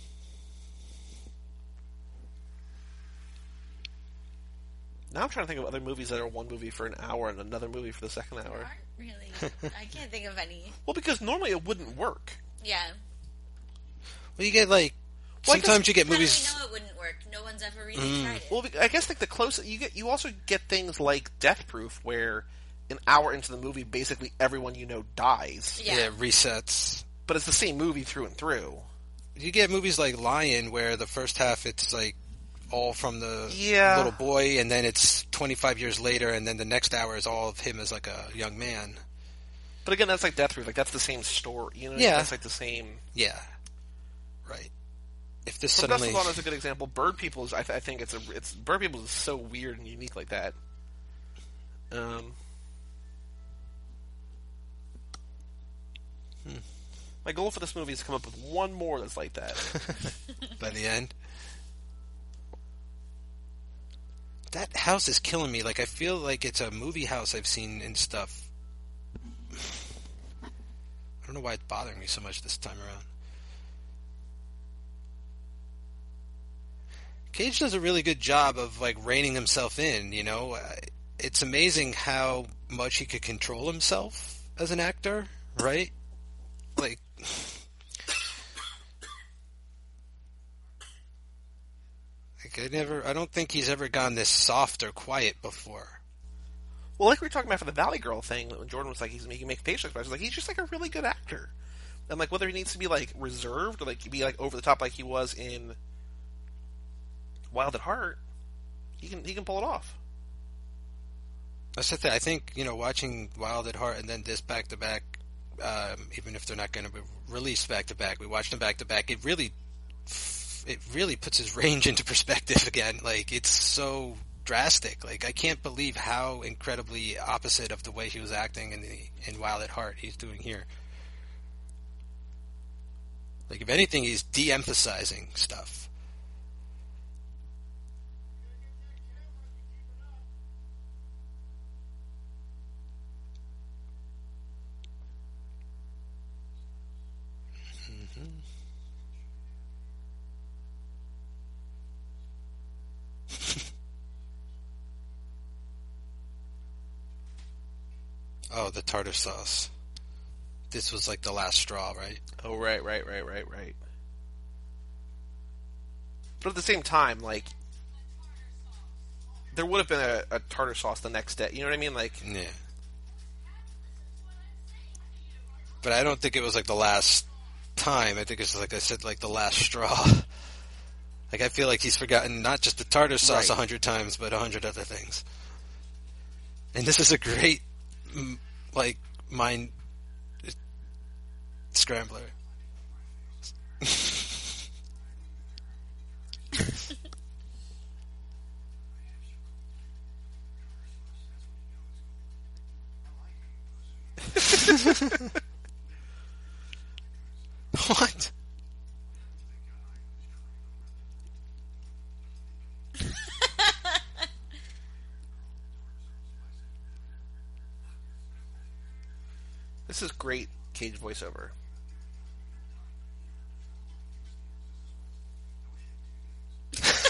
Now I'm trying to think of other movies that are one movie for an hour and another movie for the second There hour. aren't really. I can't think of any. Well, because normally it wouldn't work. Yeah. Well, you get like sometimes you get movies. How do we know it wouldn't work? No one's ever really tried it. Well, I guess like the closest you also get things like Death Proof, where an hour into the movie, basically everyone you know dies. Yeah, resets. But it's the same movie through and through. You get movies like Lion, where the first half it's like all from the little boy, and then it's 25 years later, and then the next hour is all of him as like a young man. But again, that's like Death Proof. Like that's the same story. You know, yeah, that's like the same. Yeah, right. If this But suddenly, Dusk Till Dawn is a good example. Bird People is. I think it's Bird People is so weird and unique like that. My goal for this movie is to come up with one more that's like that. By the end. That house is killing me. Like, I feel like it's a movie house I've seen and stuff. I don't know why it's bothering me so much this time around. Cage does a really good job of, like, reining himself in, you know? It's amazing how much he could control himself as an actor, right? Like... I don't think he's ever gone this soft or quiet before. Well, like we were talking about for the Valley Girl thing, when Jordan was like, he can make facial expressions, like, he's just like a really good actor. And like, whether he needs to be like reserved or like be like over the top like he was in Wild at Heart, he can pull it off. That's the thing. I think, you know, watching Wild at Heart and then this back to back, even if they're not going to be released back to back, we watched them back to back. It really puts his range into perspective again. Like, it's so drastic. Like, I can't believe how incredibly opposite of the way he was acting in Wild at Heart he's doing here. Like, if anything, he's de-emphasizing stuff. Oh, the tartar sauce. This was like the last straw, right? Oh, right. But at the same time, like, there would have been a tartar sauce the next day. You know what I mean? Like, yeah. But I don't think it was like the last time. I think it's like I said, like the last straw. Like, I feel like he's forgotten not just the tartar sauce 100 times, but 100 other things. And this is a great, like, mind scrambler. What? this is great Cage voiceover.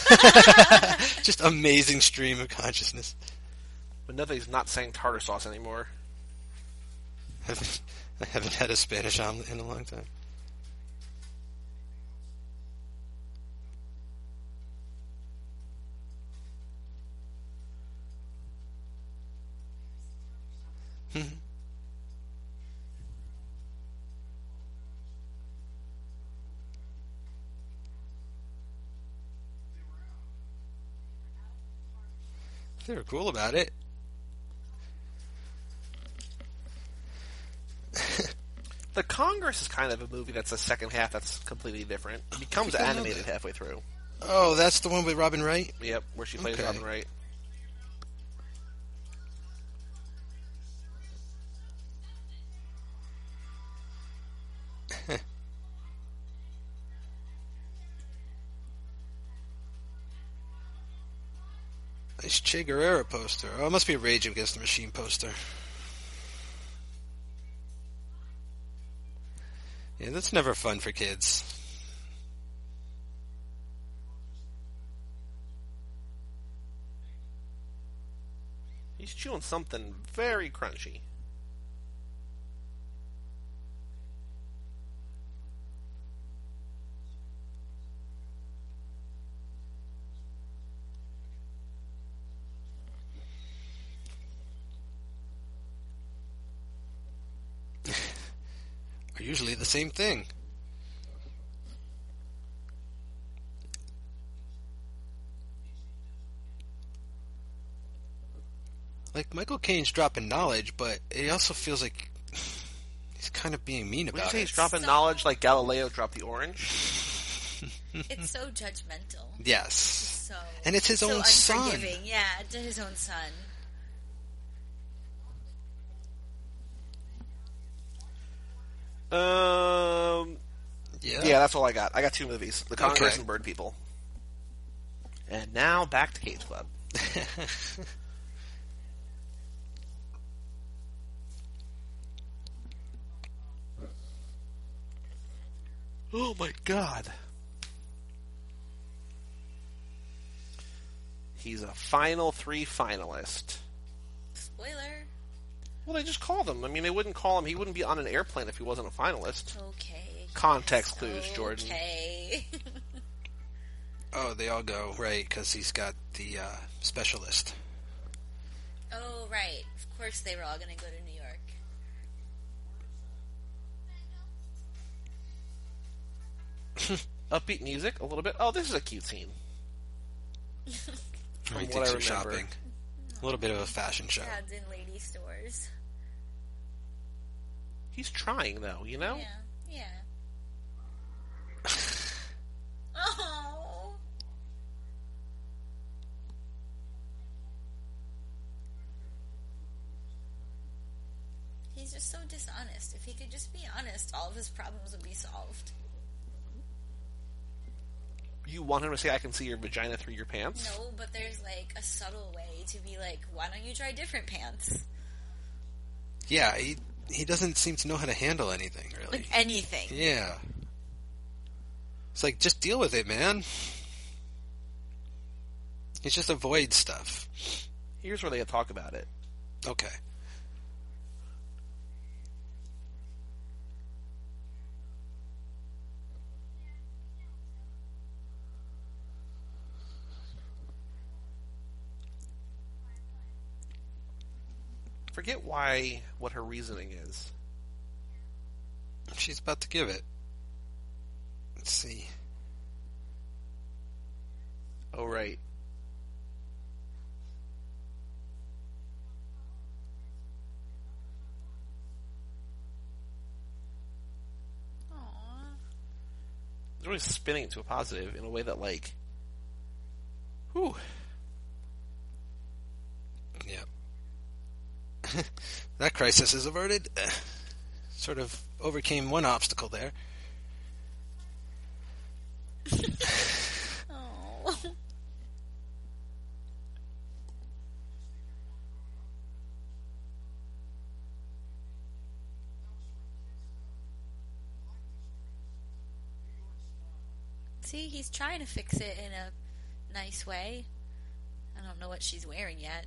Just amazing stream of consciousness. But nothing's not saying tartar sauce anymore. I haven't had a Spanish omelet in a long time. They were cool about it. The Congress is kind of a movie that's a second half that's completely different. It becomes animated halfway through. Oh, that's the one with Robin Wright? Yep, where she plays Robin Wright. Nice Che Guevara poster. Oh, it must be a Rage Against the Machine poster. Yeah, that's never fun for kids. He's chewing something very crunchy. Are usually the same thing. Like, Michael Caine's dropping knowledge, but it also feels like he's kind of being mean about it. Would you say he's dropping knowledge like Galileo dropped the orange? It's so judgmental. Yes. So, and it's his own son. Yeah, to his own son. Yeah, that's all I got. I got 2 movies: The Congress and Bird People. And now back to Cage Club. Oh my god. He's a final 3 finalist. Spoiler. Well, they just called him. I mean, they wouldn't call him. He wouldn't be on an airplane if he wasn't a finalist. Okay. Context clues, Jordan. Okay. Oh, they all go, right, because he's got the specialist. Oh, right. Of course they were all going to go to New York. Upbeat music, a little bit. Oh, this is a cute scene. From what I remember. Shopping. A little bit of a fashion show. Dads in lady stores. He's trying, though, you know? Yeah. Oh. He's just so dishonest. If he could just be honest, all of his problems would be solved. You want him to say, I can see your vagina through your pants? No, but there's, like, a subtle way to be like, why don't you try different pants? Yeah, he doesn't seem to know how to handle anything, really. Like, anything. Yeah. It's like, just deal with it, man. He just avoids stuff. Here's where they talk about it. Okay. Forget what her reasoning is. She's about to give it. Let's see. Oh, right. Aww. It's really spinning it to a positive in a way that, like, whew. Yep. That crisis is averted. Sort of overcame one obstacle there. Oh. See, he's trying to fix it in a nice way. I don't know what she's wearing yet.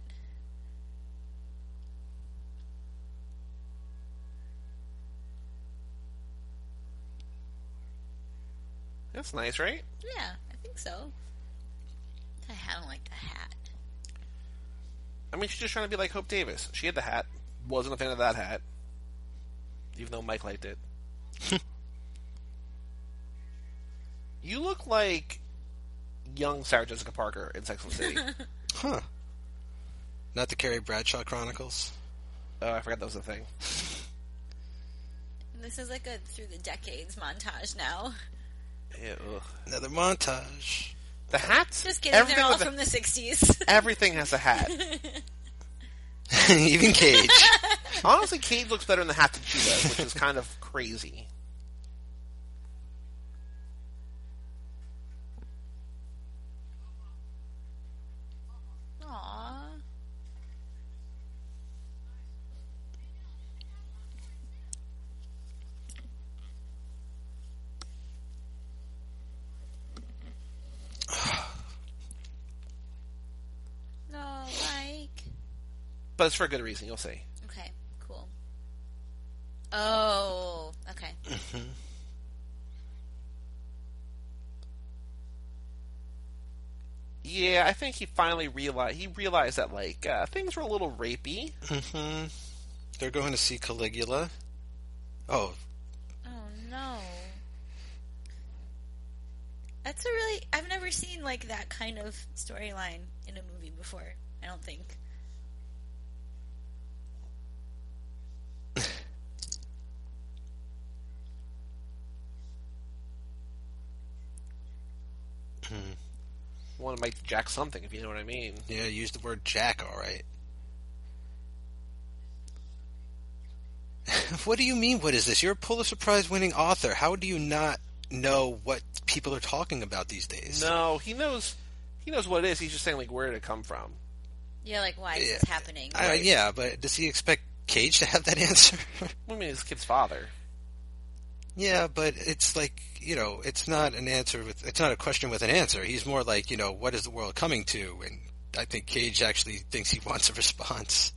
That's nice, right? Yeah, I think so. I don't like the hat. I mean, she's just trying to be like Hope Davis. She had the hat. Wasn't a fan of that hat. Even though Mike liked it. You look like young Sarah Jessica Parker in Sex and the City. Huh. Not the Carrie Bradshaw Chronicles? Oh, I forgot that was a thing. This is like a through the decades montage now. Yeah, ugh. Another montage. The hats? Just kidding, they're all from the 60s. Everything has a hat. Even Cage. Honestly, Cage looks better in the hat than she does, which is kind of crazy. Aww. No, Mike. But it's for a good reason, you'll see. Okay, cool. Oh, okay. Yeah, I think he finally realized that, like, things were a little rapey. Mm-hmm. They're going to see Caligula. Oh. Oh, no. I've never seen, like, that kind of storyline in a movie before, I don't think. Want to make Jack something, if you know what I mean. Yeah, use the word Jack, all right. What do you mean, what is this? You're a Pulitzer Prize-winning author. How do you not know what people are talking about these days? No, he knows what it is. He's just saying, like, where did it come from? Yeah, like, why is this happening? Yeah, but does he expect Cage to have that answer? I mean, his kid's father. Yeah, but it's like, it's not it's not a question with an answer. He's more like, what is the world coming to? And I think Cage actually thinks he wants a response.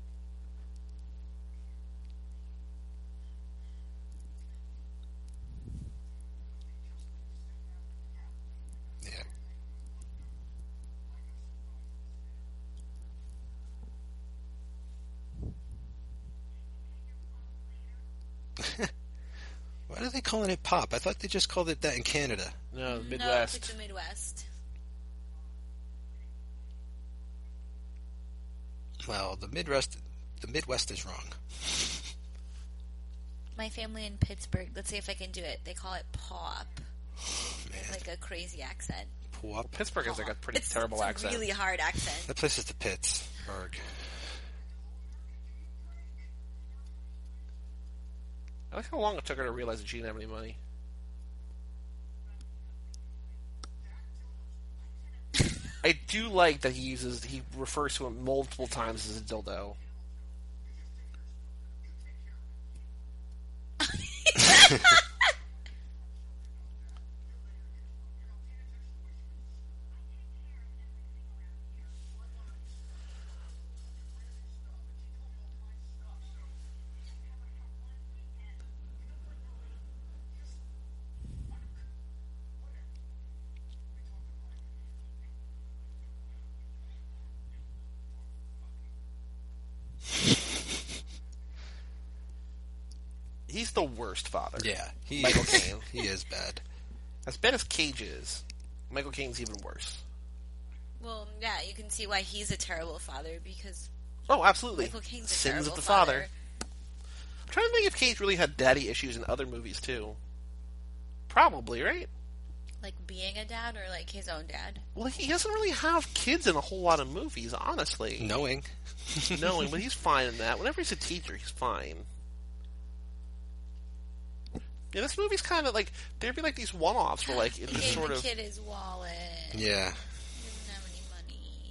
Yeah. Why are they calling it pop? I thought they just called it that in Canada. No, the Midwest. No, it's like the Midwest. Well, the Midwest is wrong. My family in Pittsburgh, let's see if I can do it. They call it pop. Man. Like a crazy accent. Pop. Pittsburgh is like a pretty terrible it's accent. a really hard accent. That place is the Pittsburgh. I like how long it took her to realize that she didn't have any money. I do like that he refers to him multiple times as a dildo. He's the worst father. Yeah, Michael Caine. He is bad. As bad as Cage is, Michael Caine's even worse. Well, yeah, you can see why he's a terrible father, because Oh, absolutely. Michael Caine's a Sins terrible of the father. I'm trying to think if Cage really had daddy issues in other movies, too. Probably, right? Like being a dad or like his own dad? Well, he doesn't really have kids in a whole lot of movies, honestly. Knowing, But he's fine in that. Whenever he's a teacher, he's fine. Yeah, this movie's kind of like, there'd be like these one-offs where like, it's just sort the of... kid his wallet. yeah. He doesn't have any money.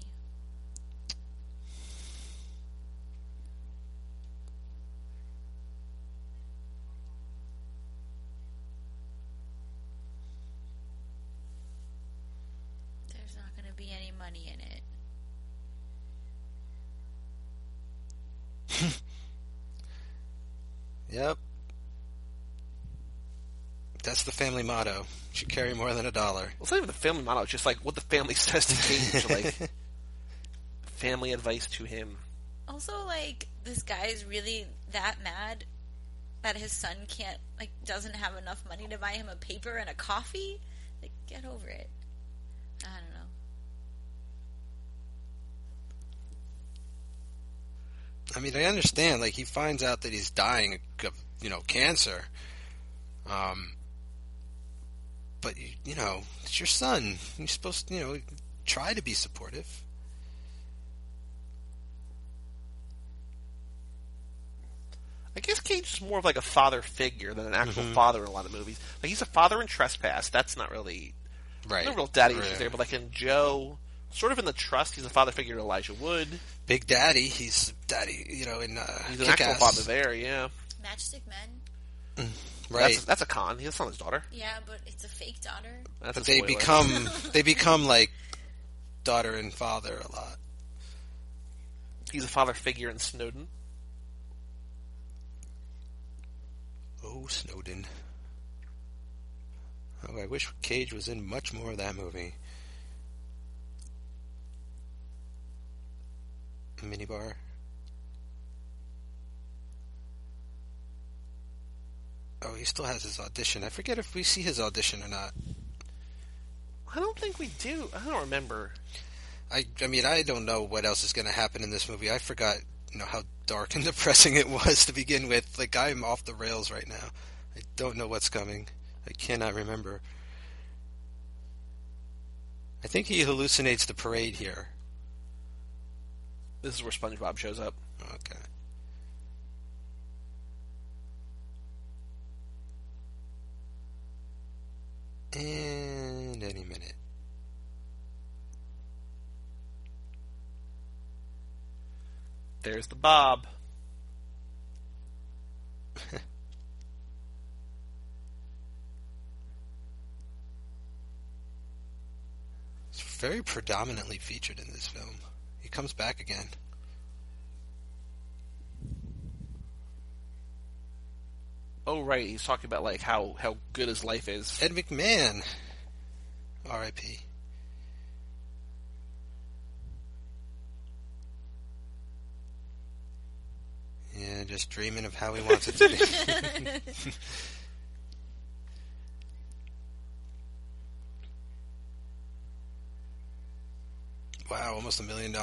there's not going to be any money in it. Yep. That's the family motto. Should carry more than $1. Well, it's not even the family motto. It's just like what the family says to Cage. Like family advice to him. Also, like, this guy is really that mad that his son doesn't have enough money to buy him a paper and a coffee? Like, get over it. I don't know. I mean, I understand. Like, he finds out that he's dying of, cancer. But, it's your son. You're supposed to, try to be supportive. I guess Cage is more of like a father figure than an actual father in a lot of movies. Like, he's a father in Trespass. That's not really... Right. No real daddy issues there, but like in Joe, sort of in The Trust, he's a father figure to Elijah Wood. Big Daddy, he's daddy, in he's an actual father there, yeah. Matchstick Men? Right. That's a con. That's not his daughter. Yeah, but it's a fake daughter. But they become like daughter and father a lot. He's a father figure in Snowden. Oh, Snowden. Oh, I wish Cage was in much more of that movie. Minibar. Oh, he still has his audition. I forget if we see his audition or not. I don't think we do. I don't remember. I mean, I don't know what else is going to happen in this movie. I forgot, how dark and depressing it was to begin with. Like, I'm off the rails right now. I don't know what's coming. I cannot remember. I think he hallucinates the parade here. This is where SpongeBob shows up. Okay. And any minute. There's the Bob. It's very predominantly featured in this film. He comes back again. Oh, right. He's talking about like how good his life is. Ed McMahon. R.I.P. Yeah, just dreaming of how he wants it to be. Wow, almost $1 million.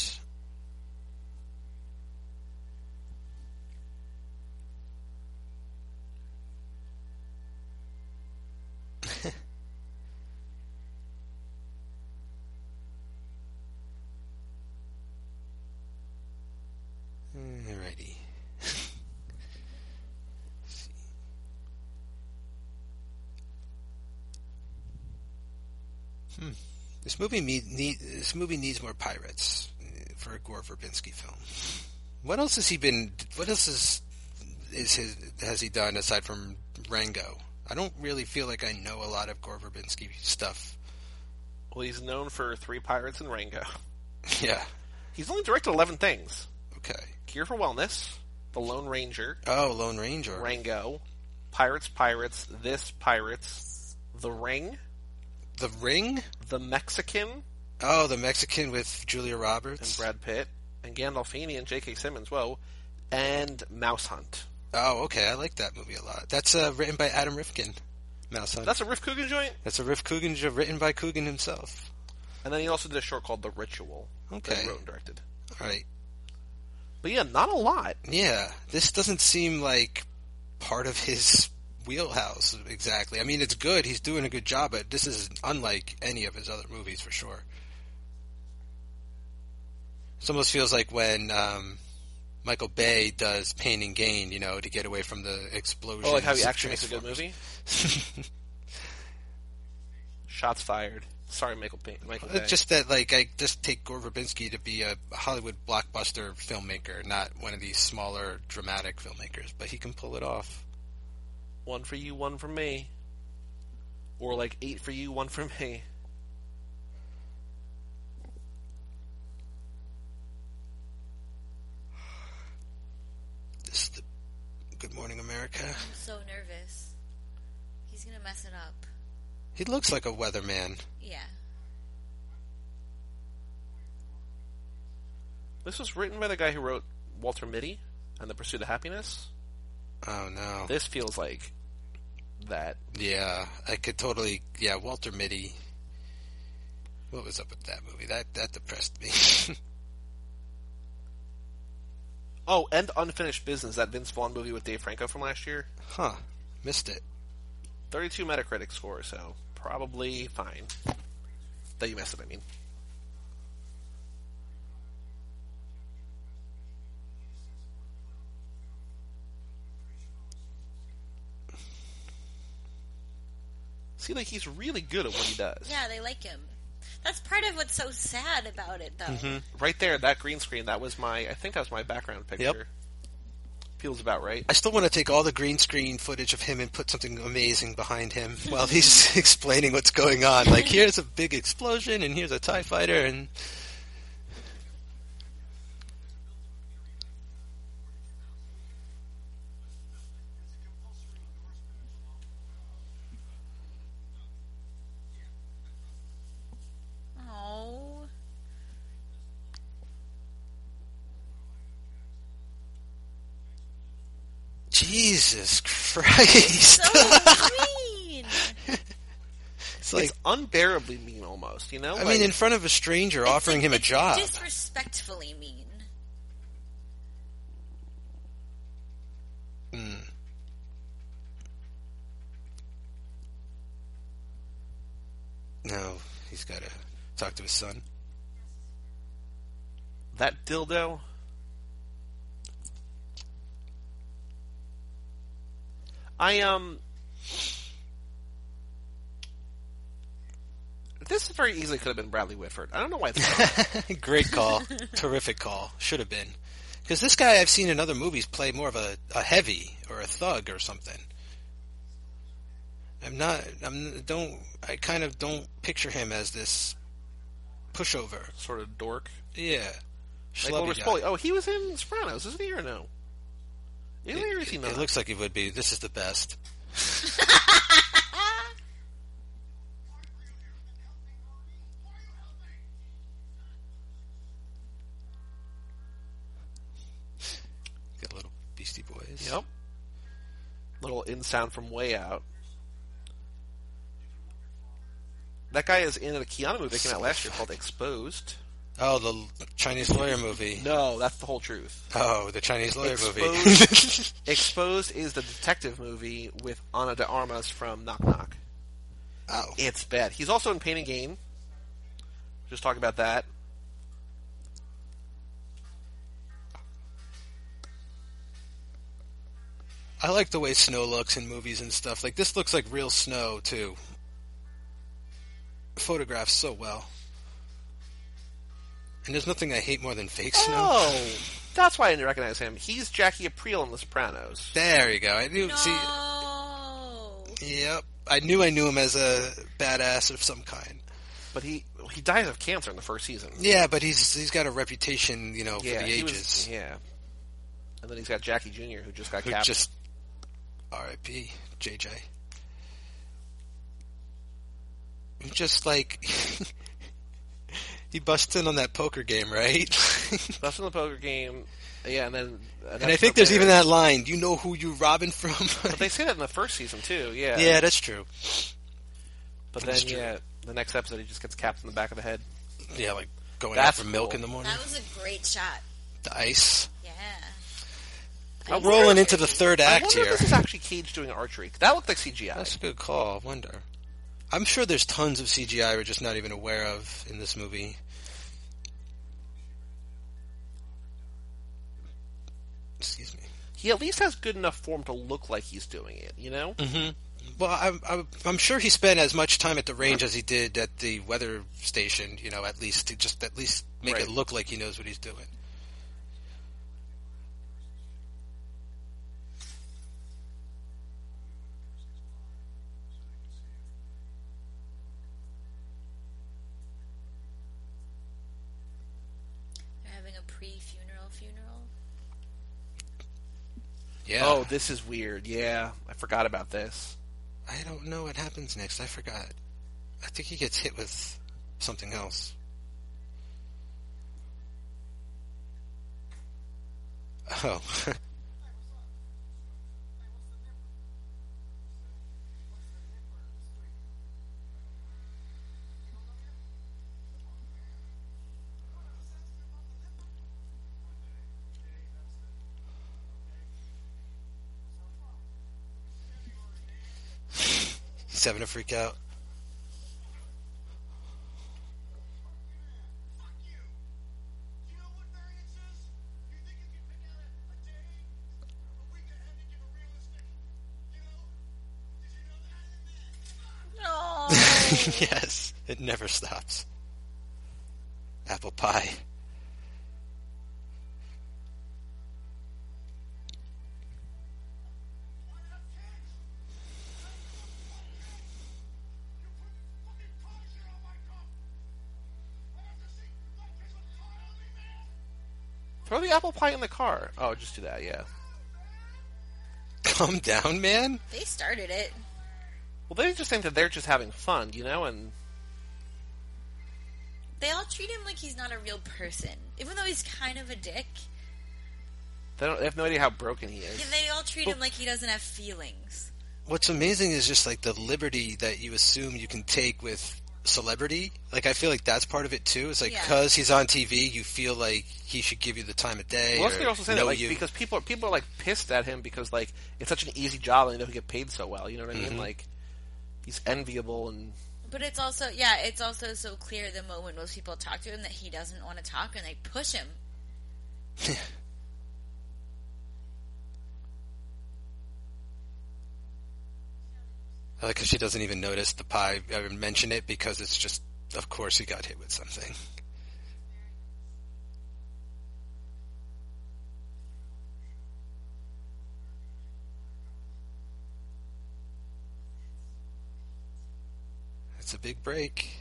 Alrighty. This movie needs more pirates for a Gore Verbinski film. What else has he been? What else has he done aside from Rango? I don't really feel like I know a lot of Gore Verbinski stuff. Well, he's known for 3 Pirates and Rango. Yeah. He's only directed 11 things. Okay. Cure for Wellness, The Lone Ranger. Oh, Lone Ranger. Rango, Pirates, This Pirates, The Ring. The Ring? The Mexican. Oh, The Mexican with Julia Roberts. And Brad Pitt. And Gandolfini and J.K. Simmons, whoa. And Mouse Hunt. Oh, okay. I like that movie a lot. That's written by Adam Rifkin. Mouse Hunt. That's a Riff Coogan joint? That's a Riff Coogan joint written by Coogan himself. And then he also did a short called The Ritual. Okay. That he wrote and directed. All right. But yeah, not a lot. Yeah. This doesn't seem like part of his wheelhouse exactly. I mean, it's good. He's doing a good job, but this is unlike any of his other movies for sure. It almost feels like when Michael Bay does Pain and Gain, to get away from the explosion. Oh, like how he actually makes a good movie? Shots fired. Sorry, Michael Bay. It's just that, I just take Gore Verbinski to be a Hollywood blockbuster filmmaker, not one of these smaller, dramatic filmmakers. But he can pull it off. 1 for you, 1 for me. Or 8 for you, 1 for me. America. I'm so nervous. He's gonna mess it up. He looks like a weatherman. Yeah. This was written by the guy who wrote Walter Mitty and The Pursuit of Happiness. Oh, no. This feels like that. Yeah, I could totally... Yeah, Walter Mitty. What was up with that movie? That depressed me. Oh, and Unfinished Business, that Vince Vaughn movie with Dave Franco from last year. Huh. Missed it. 32 Metacritic score, so probably fine. That you missed it, I mean. See, like, he's really good at what he does. Yeah, they like him. That's part of what's so sad about it, though. Mm-hmm. Right there, that green screen, I think that was my background picture. Yep. Feels about right. I still want to take all the green screen footage of him and put something amazing behind him while he's explaining what's going on. Like, here's a big explosion, and here's a TIE fighter, and... Oh. Jesus Christ. So mean. It's unbearably mean, almost, you know? I mean, in front of a stranger offering him a job. Disrespectfully mean. No, he's got to talk to his son. That dildo... This very easily could have been Bradley Whitford. I don't know why it's not. Great call. Terrific call. Should have been. Because this guy I've seen in other movies play more of a heavy or a thug or something. I kind of don't picture him as this pushover. Sort of dork. Yeah. Like Wilbur Spoley. Oh, he was in Sopranos, isn't he, or no? Is he or is he not? It looks like he would be. This is the best. Got a little Beastie Boys. Yep. Little in sound from way out. That guy is in a Keanu movie that came out last year called Exposed. Oh, the Chinese lawyer movie. No, that's the whole truth. Oh, the Chinese lawyer movie. Exposed is the detective movie with Ana de Armas from Knock Knock. Oh. It's bad. He's also in Pain and Gain. Just talk about that. I like the way snow looks in movies and stuff. Like, this looks like real snow, too. Photographed so well. And there's nothing I hate more than fake snow. Oh, that's why I didn't recognize him. He's Jackie Aprile in The Sopranos. There you go. I knew. No. See. Yep. I knew him as a badass of some kind. But he dies of cancer in the first season. Yeah, but he's got a reputation, for the ages. And then he's got Jackie Jr., who just got Who capped. just R.I.P. JJ. Just like he busts in on that poker game, right? Busts in the poker game, yeah, and then and I think there's even that line. You know who you're robbing from? But they say that in the first season too. Yeah, yeah, that's true. But That's then, true. the next episode he just gets capped in the back of the head. Yeah, like going That's out for milk cool. in the morning. That was a great shot. The ice. Yeah. I'm rolling into the third I act wonder here. if this is actually Cage doing archery. That looked like CGI. That's a good call. I wonder. I'm sure there's tons of CGI we're just not even aware of in this movie. Excuse me. He at least has good enough form to look like he's doing it, you know? Mm-hmm. Well, I'm sure he spent as much time at the range as he did at the weather station, at least to make it look like he knows what he's doing. Yeah. Oh, this is weird. Yeah, I forgot about this. I don't know what happens next. I forgot. I think he gets hit with something else. Oh. He's having a freak out. No. Yes, it never stops. Apple pie. Throw the apple pie in the car. Oh, just do that, yeah. Calm down, man. They started it. Well, they just think that they're just having fun, you know, and... They all treat him like he's not a real person. Even though he's kind of a dick. They have no idea how broken he is. Yeah, they all treat him like he doesn't have feelings. What's amazing is just like the liberty that you assume you can take with celebrity. Like, I feel like that's part of it too. It's like, because he's on TV, you feel like he should give you the time of day. Well, they're also saying that, like, because people are like pissed at him because, like, it's such an easy job and they don't get paid so well. You know what I mean? Like, he's enviable and... But it's also, so clear the moment most people talk to him that he doesn't want to talk and they push him. I like how she doesn't even notice the pie or mention it because it's just, of course he got hit with something. It's a big break.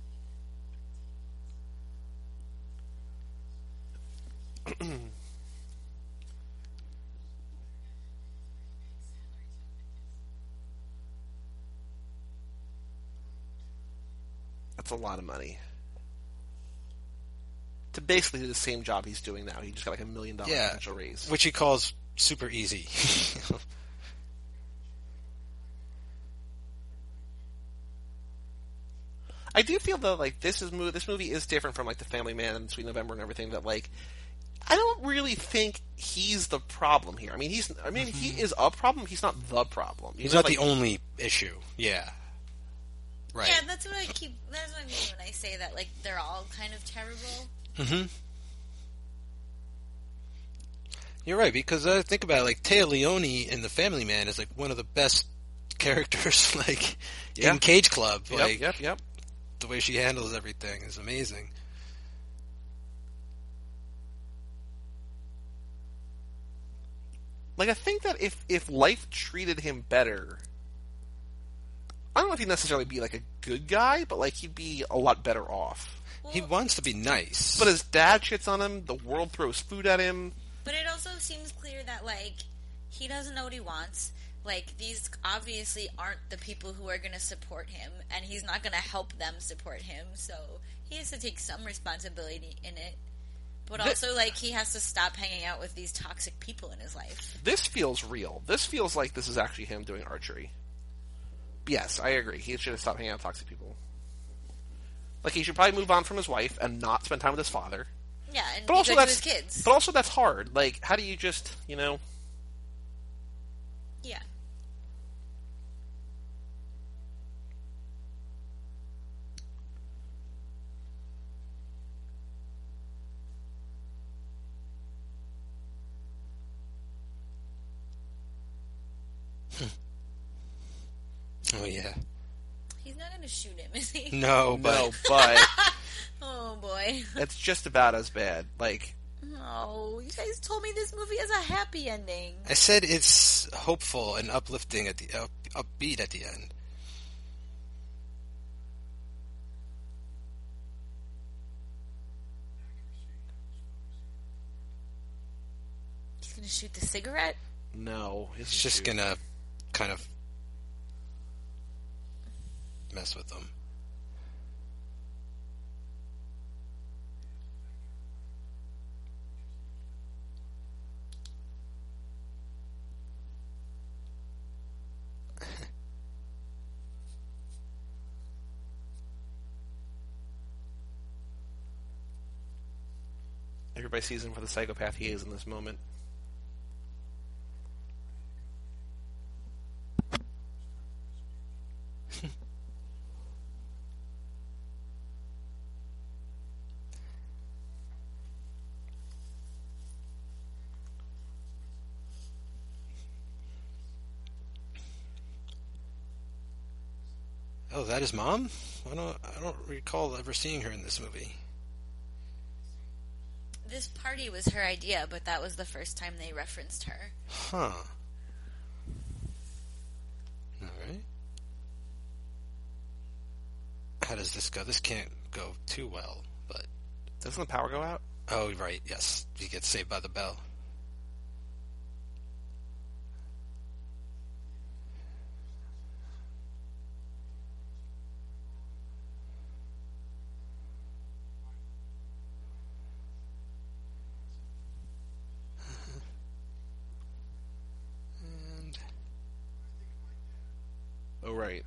That's a lot of money. To basically do the same job he's doing now. He just got like $1 million potential raise. Which he calls super easy. I do feel though like this movie is different from like The Family Man and Sweet November and everything, that like I don't really think he's the problem here. I mean he is a problem, he's not the problem. He's not like, the only issue. Yeah. Right. Yeah, that's what I mean when I say that, like, they're all kind of terrible. Mm-hmm. You're right, because think about it, like, Téa Leoni in The Family Man is, like, one of the best characters, like, in Cage Club. Like, yep. The way she handles everything is amazing. Like, I think that if life treated him better... I don't know if he'd necessarily be, like, a good guy, but, like, he'd be a lot better off. Well, he wants to be nice. But his dad shits on him, the world throws food at him. But it also seems clear that, like, he doesn't know what he wants. Like, these obviously aren't the people who are going to support him, and he's not going to help them support him, so he has to take some responsibility in it. But also, like, he has to stop hanging out with these toxic people in his life. This feels real. This feels like this is actually him doing archery. Yes, I agree. He should have stopped hanging out with toxic people. Like, he should probably move on from his wife and not spend time with his father. Yeah, and but be also good to his kids. But also that's hard. Like, how do you just, you know... Yeah. Oh, yeah. He's not going to shoot him, is he? No, but... Oh, boy. It's just about as bad. Like... Oh, you guys told me this movie has a happy ending. I said it's hopeful and uplifting at the upbeat at the end. He's going to shoot the cigarette? No. He's just gonna kind of mess with them. Everybody sees him for the psychopath he is in this moment. Oh, that his mom? I don't recall ever seeing her in this movie. This party was her idea, but that was the first time they referenced her. Huh. Alright. How does this go? This can't go too well, but... Doesn't the power go out? Oh, right, yes. He gets saved by the bell. Oh, right.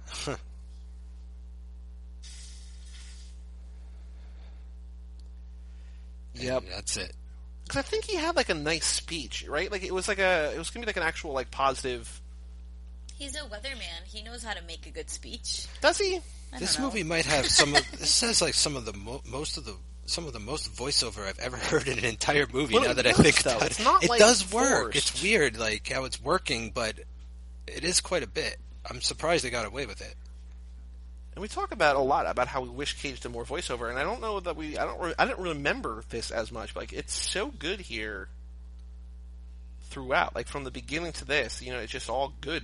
Yep. And that's it. Because I think he had like a nice speech, right? Like it was gonna be like an actual like positive. He's a weatherman. He knows how to make a good speech. Does he? This movie might have some of. This says like some of the most voiceover I've ever heard in an entire movie. Well, now that I think though. about it, It's not, it like, does work. forced. It's weird, like how it's working, but it is quite a bit. I'm surprised they got away with it. And we talk about a lot about how we wish Cage did more voiceover, and I don't know that I didn't remember this as much. But like it's so good here throughout, like from the beginning to this. You know, it's just all good.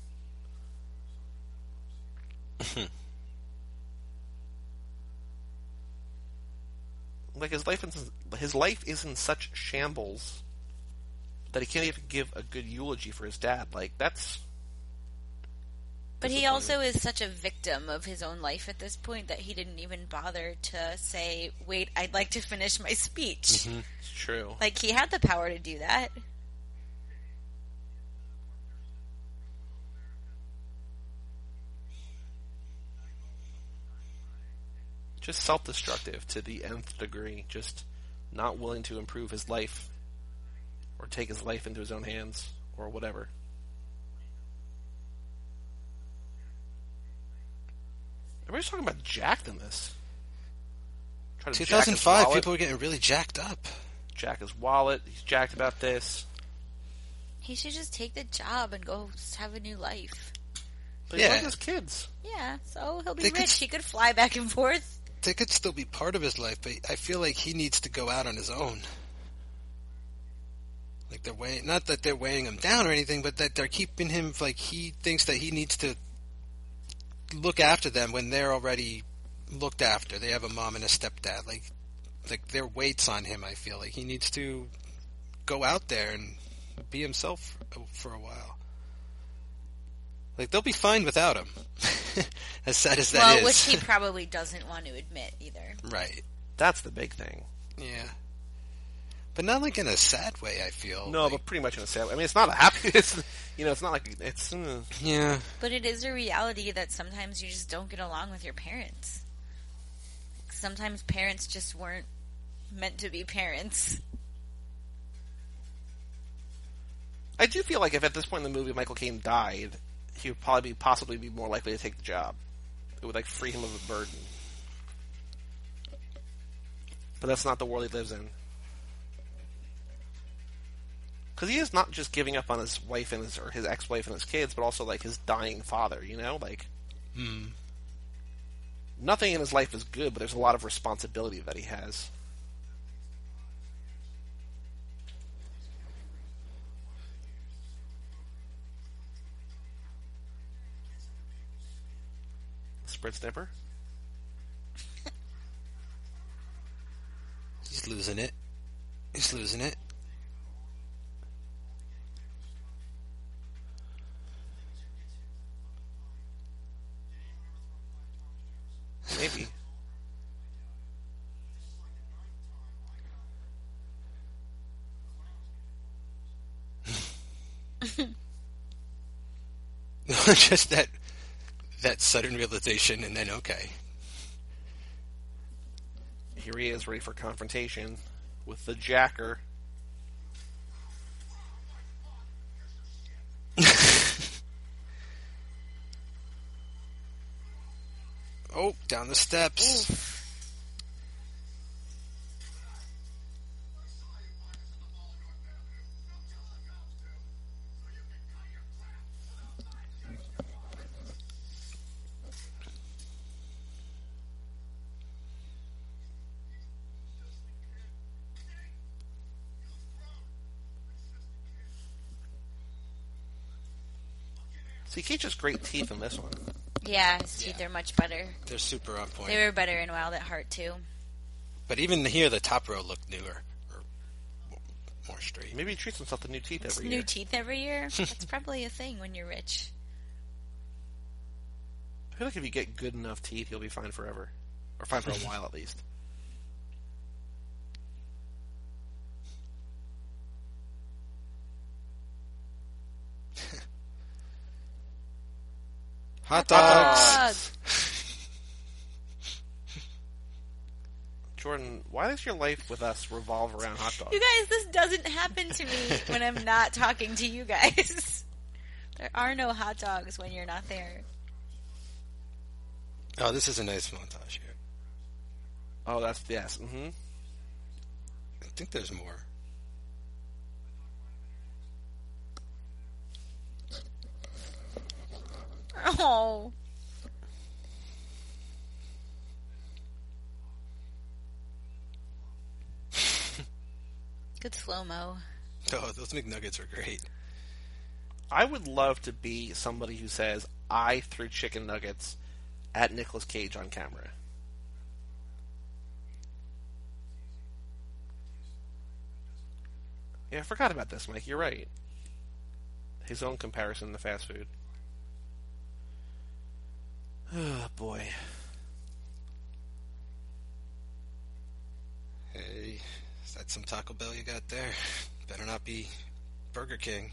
Like his life is in such shambles that he can't even give a good eulogy for his dad. Like that's. But he also is such a victim of his own life at this point that he didn't even bother to say, "Wait, I'd like to finish my speech." Mm-hmm. It's true. Like he had the power to do that. Just self-destructive to the nth degree. Just not willing to improve his life or take his life into his own hands or whatever. Everybody's talking about jacked in this. 2005, people were getting really jacked up. Jack his wallet. He's jacked about this. He should just take the job and go have a new life. But he loves his kids. Yeah, so he'll be rich. He could fly back and forth. They could still be part of his life, but I feel like he needs to go out on his own. Like not that they're weighing him down or anything, but that they're keeping him, like he thinks that he needs to look after them when they're already looked after. They have a mom and a stepdad. Like their weight's on him, I feel like. He needs to go out there and be himself for a while. Like, they'll be fine without him. As sad as that is. Well, which he probably doesn't want to admit either. Right. That's the big thing. Yeah. But not like in a sad way, I feel. No, but pretty much in a sad way. I mean, it's not a happy... It's not like... It's... Yeah. But it is a reality that sometimes you just don't get along with your parents. Sometimes parents just weren't meant to be parents. I do feel like if at this point in the movie Michael Caine died, he would probably possibly be more likely to take the job. It would, like, free him of a burden. But that's not the world he lives in. Because he is not just giving up on his wife and his ex-wife and his kids, but also, like, his dying father, you know? Like, nothing in his life is good, but there's a lot of responsibility that he has. Sprit snipper? He's losing it. He's losing it. Maybe. Just that sudden realization, and then okay. Here he is, ready for confrontation with the Jacker. Oh, down the steps. Oof. See, Cage has great teeth in this one. Yeah, his teeth are much better. They're super on point. They were better in Wild at Heart, too. But even here, the top row looked newer. Or more straight. Maybe he treats himself to new teeth every year. New teeth every year? That's probably a thing when you're rich. I feel like if you get good enough teeth, you'll be fine forever. Or fine for a while, at least. Hot dogs! Jordan, why does your life with us revolve around hot dogs? You guys, this doesn't happen to me when I'm not talking to you guys. There are no hot dogs when you're not there. Oh, this is a nice montage here. Oh, that's, yes. Mm-hmm. I think there's more. Oh. Good slow-mo. Oh, those McNuggets are great. I would love to be somebody who says, I threw chicken nuggets at Nicolas Cage on camera. Yeah, I forgot about this, Mike. You're right. His own comparison to fast food. Oh, boy. Hey, is that some Taco Bell you got there? Better not be Burger King.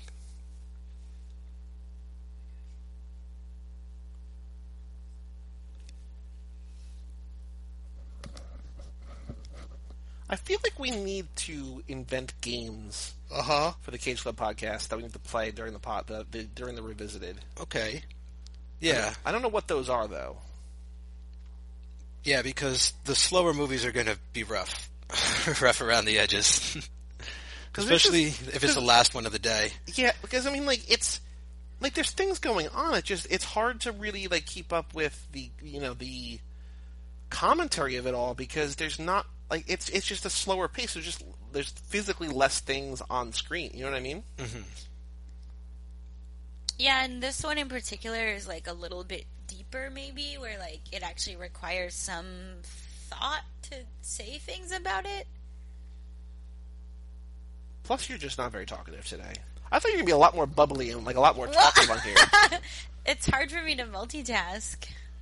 I feel like we need to invent games for the Cage Club podcast that we need to play during during the Revisited. Okay. Yeah. I don't know what those are, though. Yeah, because the slower movies are going to be rough. Rough around the edges. Especially if it's the last one of the day. Yeah, because, I mean, like, it's... Like, there's things going on. It's hard to really, like, keep up with the commentary of it all, because there's not... Like, it's just a slower pace. There's physically less things on screen. You know what I mean? Mm-hmm. Yeah, and this one in particular is, like, a little bit deeper, maybe, where, like, it actually requires some thought to say things about it. Plus, you're just not very talkative today. I thought you were going to be a lot more bubbly and, like, a lot more talkative on here. It's hard for me to multitask.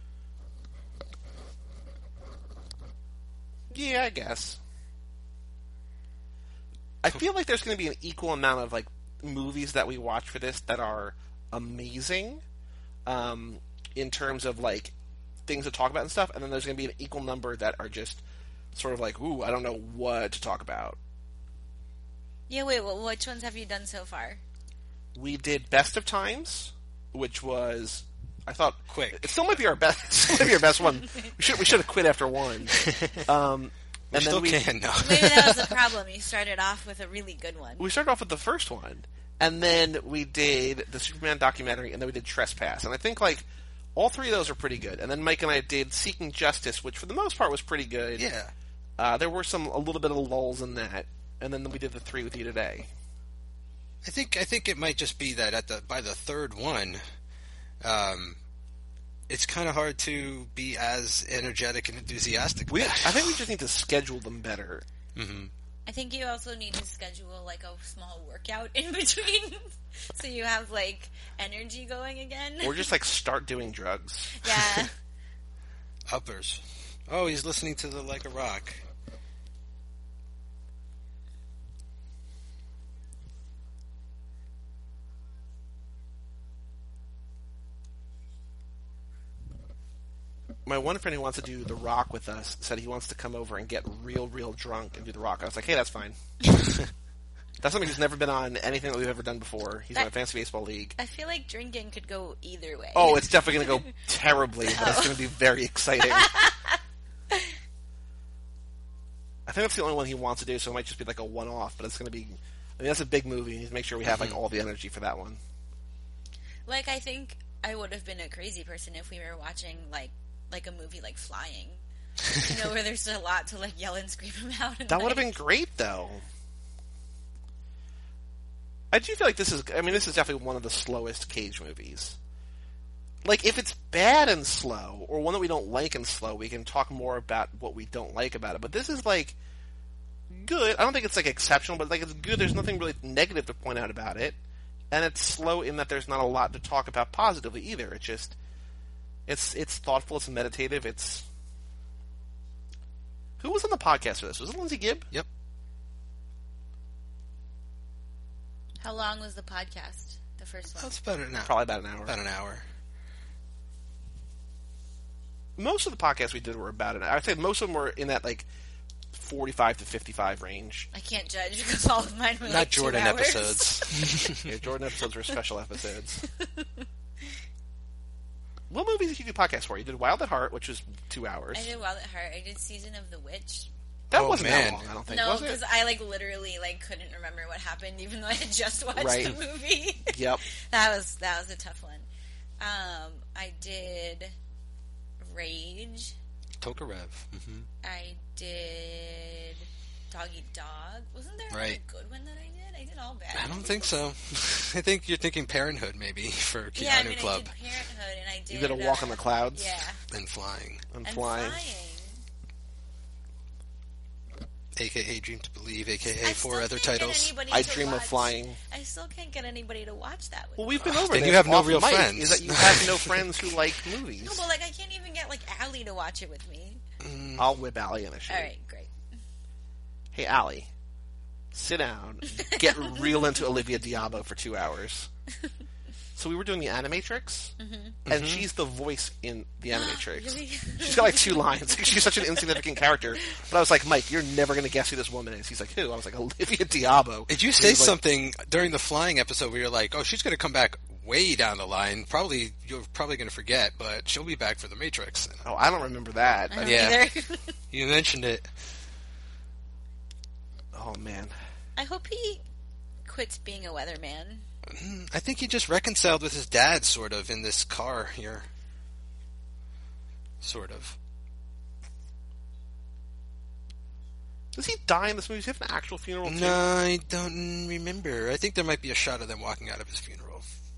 Yeah, I guess. I feel like there's going to be an equal amount of, like, movies that we watch for this that are amazing in terms of, like, things to talk about and stuff, and then there's going to be an equal number that are just sort of like, ooh, I don't know what to talk about. Yeah, wait, well, which ones have you done so far? We did Best of Times, which was... I thought quick. It still might be our best. Still might be our best one. We should have quit after one. We still can now. Maybe that was the problem. You started off with a really good one. We started off with the first one, and then we did the Superman documentary, and then we did Trespass. And I think like all three of those are pretty good. And then Mike and I did Seeking Justice, which for the most part was pretty good. Yeah. There were a little bit of lulls in that, and then we did the three with you today. I think it might just be that by the third one. It's kind of hard to be as energetic and enthusiastic. I think we just need to schedule them better. Mm-hmm. I think you also need to schedule like a small workout in between, so you have like energy going again. Or just like start doing drugs. Yeah. Uppers. Oh, he's listening to the Like a Rock. My one friend who wants to do The Rock with us said he wants to come over and get real, real drunk and do The Rock. I was like, hey, that's fine. That's somebody who's never been on anything that we've ever done before. He's in a fantasy baseball league. I feel like drinking could go either way. Oh, it's definitely going to go terribly, but it's going to be very exciting. I think that's the only one he wants to do, so it might just be like a one-off, but it's going to be... I mean, that's a big movie. You need to make sure we have like all the energy for that one. Like, I think I would have been a crazy person if we were watching, like a movie like Flying. You know, where there's a lot to, like, yell and scream about. That would have been great, though. I do feel like this is definitely one of the slowest Cage movies. Like, if it's bad and slow, or one that we don't like and slow, we can talk more about what we don't like about it. But this is, like, good. I don't think it's, like, exceptional, but, like, it's good. There's nothing really negative to point out about it. And it's slow in that there's not a lot to talk about positively either. It's just... It's thoughtful, it's meditative, it's... Who was on the podcast for this? Was it Lindsay Gibb? Yep. How long was the podcast? The first one? That's about an hour. Probably about an hour. About an hour. Most of the podcasts we did were about an hour. I'd say most of them were in that, like, 45 to 55 range. I can't judge because all of mine were Not like Jordan 2 hours. episodes. Yeah, Jordan episodes were special episodes. What movies did you do podcasts for? You did Wild at Heart, which was 2 hours. I did Wild at Heart. I did Season of the Witch. That wasn't that long, I don't think, no, was it? because I, like, literally, like, couldn't remember what happened, even though I had just watched Right. the movie. Yep. That was a tough one. I did Rage. Tokarev. Mm-hmm. I did Dog Eat Dog. Wasn't there Right. a good one that I did? I did all bad. I don't think so. I think you're thinking Parenthood, maybe, for Keanu Yeah, I mean, Club. I did Parenthood, and I did... You did A Walk on the Clouds? Yeah. And Flying. And Flying. A.K.A. Dream to Believe, I A.K.A. still 4 other can't get titles. anybody I to Dream of watch- Flying. I still can't get anybody to watch that with Well, me. we've been over Then this you have no off real mic, friends. Is that you have no friends who like movies. No, but, like, I can't even get, like, Allie to watch it with me. I'll whip Allie in a shit. Alright, great. Hey, Allie, sit down. Get real into Olivia Diabo for 2 hours. So we were doing the Animatrix, and she's the voice in the Animatrix. Really? She's got like 2 lines. She's such an insignificant character. But I was like, Mike, you're never going to guess who this woman is. He's like, who? I was like, Olivia Diabo. Did you say something during the Flying episode where you're like, oh, she's going to come back way down the line. You're probably going to forget, but she'll be back for The Matrix. Oh, I don't remember that. I don't Yeah. either. You mentioned it. Oh, man. I hope he quits being a weatherman. I think he just reconciled with his dad, sort of, in this car here. Sort of. Does he die in this movie? Does he have an actual funeral, too? No, I don't remember. I think there might be a shot of them walking out of his funeral.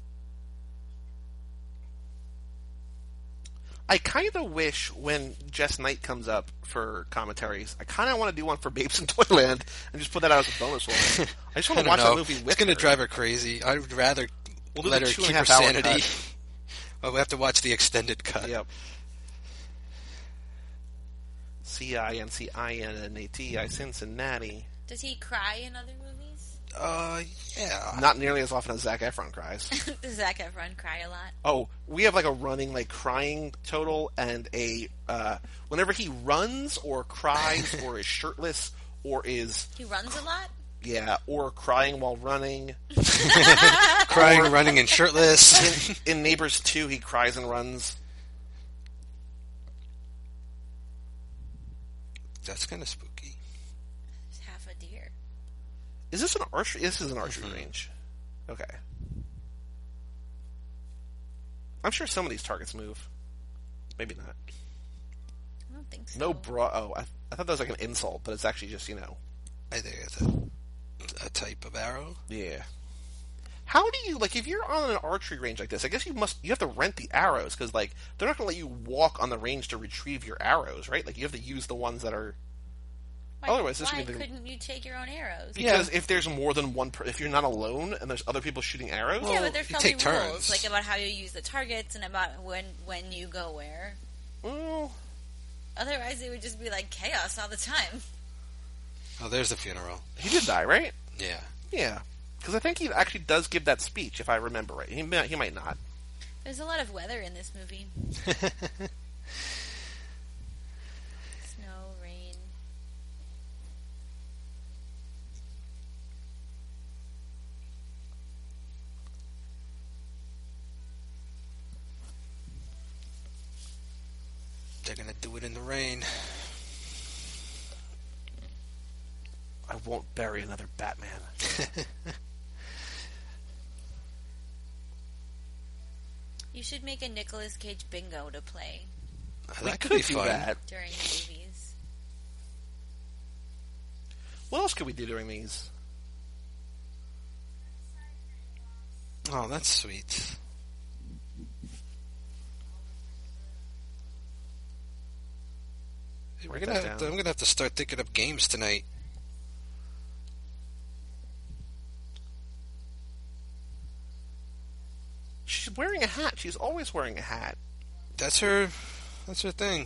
I kind of wish when Jess Knight comes up for commentaries, I kind of want to do one for Babes in Toyland and just put that out as a bonus one. I just want to watch that movie with It's going to her. drive her crazy. I'd rather We'll do let the her 2.5 keep her hour sanity. cut. Well, we have to watch the extended cut. Yep. Cincinnati, Cincinnati. Does he cry in other movies? Yeah. Not nearly as often as Zac Efron cries. Does Zac Efron cry a lot? Oh, we have like a running like crying total, and a whenever he runs or cries or is shirtless or is He runs a lot? or crying while running. Crying, running, and shirtless. In Neighbors 2, he cries and runs. That's kind of spooky. It's half a deer. Is this an archery? This is an archery range. Okay. I'm sure some of these targets move. Maybe not. I don't think so. No bra. Oh, I thought that was like an insult, but it's actually just, I think it's a type of arrow. Yeah. How do you, like, if you're on an archery range like this, I guess you have to rent the arrows, because, like, they're not going to let you walk on the range to retrieve your arrows, right? Like, you have to use the ones that are... Otherwise, this why would be the... couldn't you take your own arrows? Because if there's more than one... if you're not alone and there's other people shooting arrows... Yeah, but there's you probably take rules, turns. like about how you use the targets and about when you go where. Well, Otherwise, it would just be like chaos all the time. Oh, there's the funeral. He did die, right? Yeah. Yeah. Because I think he actually does give that speech, if I remember right. He might not. There's a lot of weather in this movie. Snow, rain. They're gonna do it in the rain. I won't bury another Batman. You should make a Nicolas Cage bingo to play That could be do fun. that. during the movies. What else could we do during these? Oh, that's sweet. Write that down. I'm gonna have to start thinking up games tonight. She's wearing a hat. She's always wearing a hat. That's her thing.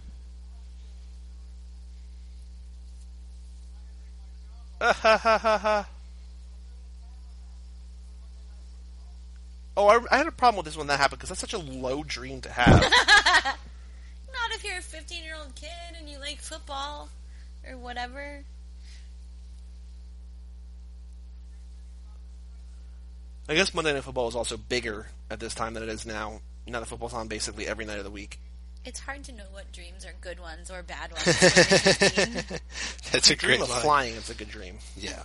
Oh, I had a problem with this when that happened because that's such a low dream to have. Not if you're a 15-year-old kid and you like football or whatever. I guess Monday Night Football is also bigger at this time than it is now. Now that football's on basically every night of the week. It's hard to know what dreams are good ones or bad ones. when you're 15. That's a great Dream of line. flying is a good dream. Yeah.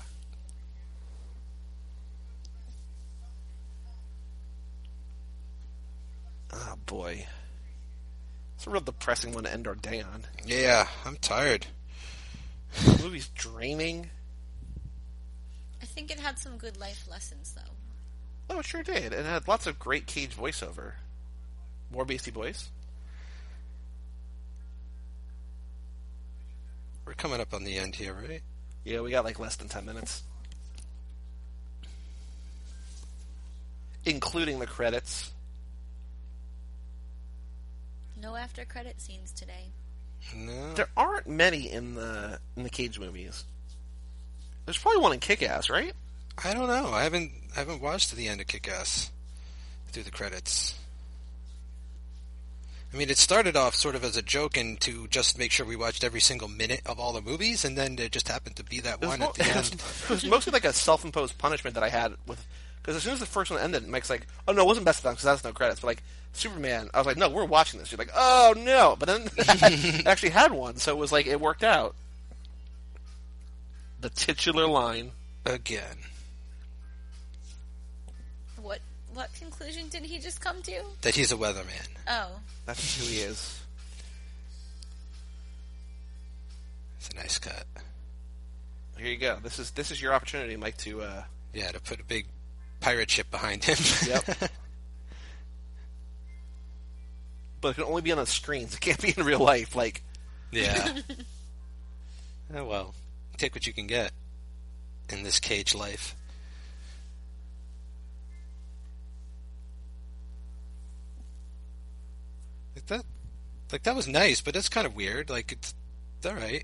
Oh, boy. It's a real depressing one to end our day on. Yeah, I'm tired. The movie's draining. I think it had some good life lessons, though. Oh, it sure did. And it had lots of great Cage voiceover. More Beastie Boys. We're coming up on the end here, right? Yeah, we got like less than 10 minutes. Including the credits. No after credit scenes today. No. There aren't many in the Cage movies. There's probably one in Kick-Ass, right? I don't know. I haven't watched to the end of Kick-Ass through the credits. I mean, it started off sort of as a joke and to just make sure we watched every single minute of all the movies, and then there just happened to be that one at the end. It was mostly like a self-imposed punishment that I had with... Because as soon as the first one ended, Mike's like, oh, no, it wasn't Best of Them because that's no credits. But like, Superman, I was like, no, we're watching this. You're like, oh, no. But then it actually had one, so it was like, it worked out. The titular line. Again. What conclusion did he just come to? That he's a weatherman. Oh. That's who he is. It's a nice cut. Here you go. This is your opportunity, Mike, to... Yeah, to put a big pirate ship behind him. Yep. But it can only be on the screens. It can't be in real life. Like, Yeah. Oh, well. Take what you can get in this Cage life. That was nice, but it's kind of weird. Like, it's alright.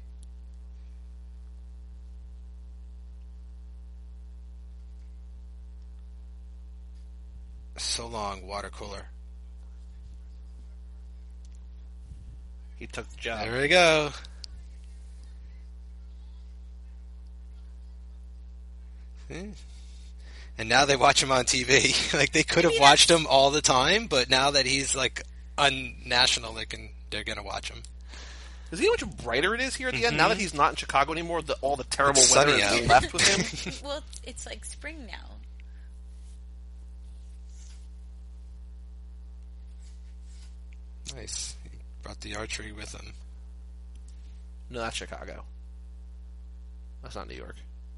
So long, water cooler. he took the job. There we go. See? And now they watch him on TV. Like, they could have watched him all the time, but now that he's like on national, they're gonna watch him. Does he know how much brighter it is here at the end? Now that he's not in Chicago anymore, all the terrible It's weather sunny is out. left with him. Well, it's like spring now. Nice. He brought the archery with him. No, that's Chicago. That's not New York.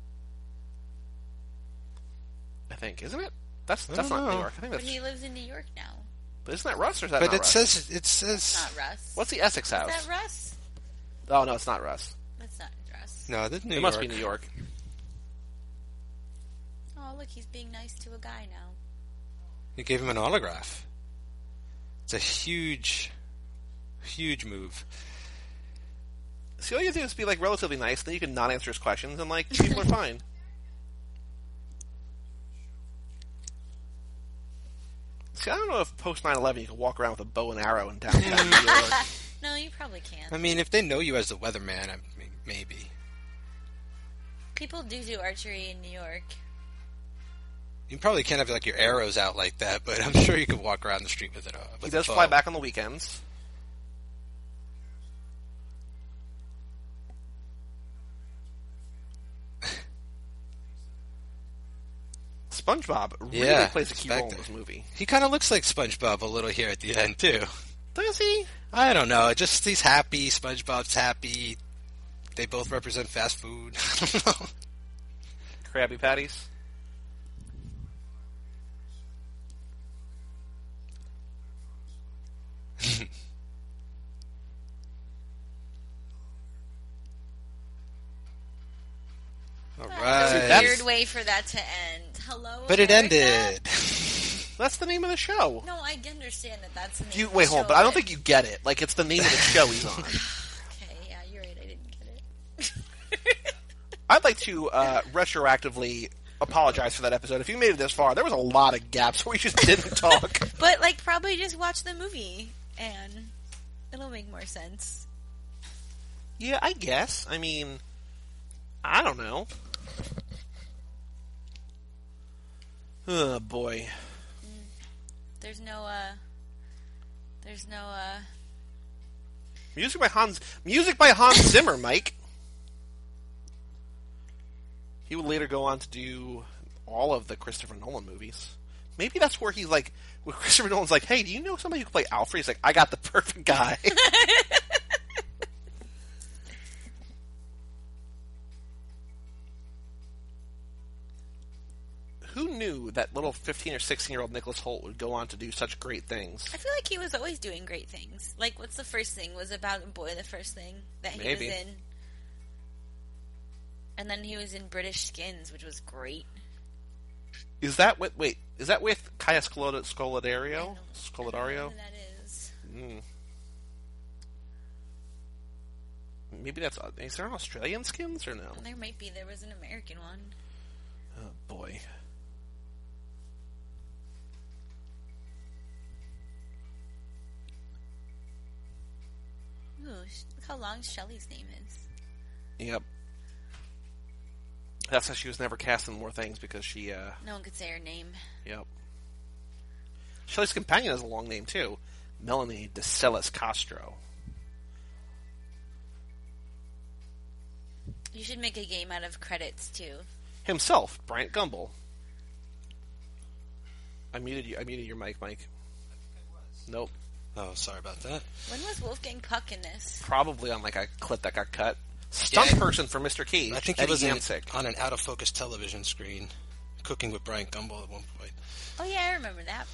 I think, isn't it? That's I not don't New know. York. I think But that's. he lives in New York now. But isn't that Russ or is that But not it Russ? says Not Russ. What's the Essex Is house? that Russ? Oh no, it's not Russ. That's not Russ. no, that's New It York. must be New York. Oh, look, he's being nice to a guy now. He gave him an autograph. It's a huge move. See, all you have to do is be, like, relatively nice, then you can not answer his questions, and, like, people are fine. See, I don't know if post 9/11 you can walk around with a bow and arrow in downtown New York. No, you probably can't. I mean, if they know you as the weatherman, I mean, maybe. People do archery in New York. You probably can't have, like, your arrows out like that, but I'm sure you could walk around the street with it. He does fly back on the weekends. SpongeBob really plays a key role in this movie. He kind of looks like SpongeBob a little here at the end, too. Does he? I don't know. Just he's happy. SpongeBob's happy. They both represent fast food. I don't know. Krabby Patties? All right. That's a weird way for that to end. Hello, but it America? ended. That's the name of the show. No, I understand that that's the name of the Wait, show. hold on, but I don't think you get it. Like, it's the name of the show he's on. Okay, yeah, you're right. I didn't get it. I'd like to retroactively apologize for that episode. If you made it this far, there was a lot of gaps where we just didn't talk. But, like, probably just watch the movie, and it'll make more sense. Yeah, I guess. I mean, I don't know. Oh, boy. There's no Music by Hans Zimmer, Mike. He would later go on to do all of the Christopher Nolan movies. Maybe that's where he's like, where Christopher Nolan's like, hey, do you know somebody who can play Alfred? He's like, I got the perfect guy. Who knew that little 15 or 16-year-old Nicholas Hoult would go on to do such great things? I feel like he was always doing great things. Like, what's the first thing? Was About Boy the first thing that he was in? And then he was in British Skins, which was great. Is that with Kaya Scodelario? I don't know who that is. Maybe that's... Is there an Australian Skins or no? Well, there might be. There was an American one. Oh, boy. Ooh, look how long Shelley's name is. Yep. That's how she was never cast in more things, because she, No one could say her name. Yep. Shelley's companion has a long name, too. Melanie DeCellis Castro. You should make a game out of credits, too. Himself, Bryant Gumbel. I muted your mic, Mike. Nope. Oh, sorry about that. When was Wolfgang Puck in this? Probably on, like, a clip that got cut. Stunt person for Mr. Cage. I think he Eddie was Yancek. on an out-of-focus television screen, cooking with Bryant Gumbel at one point. Oh, yeah, I remember that.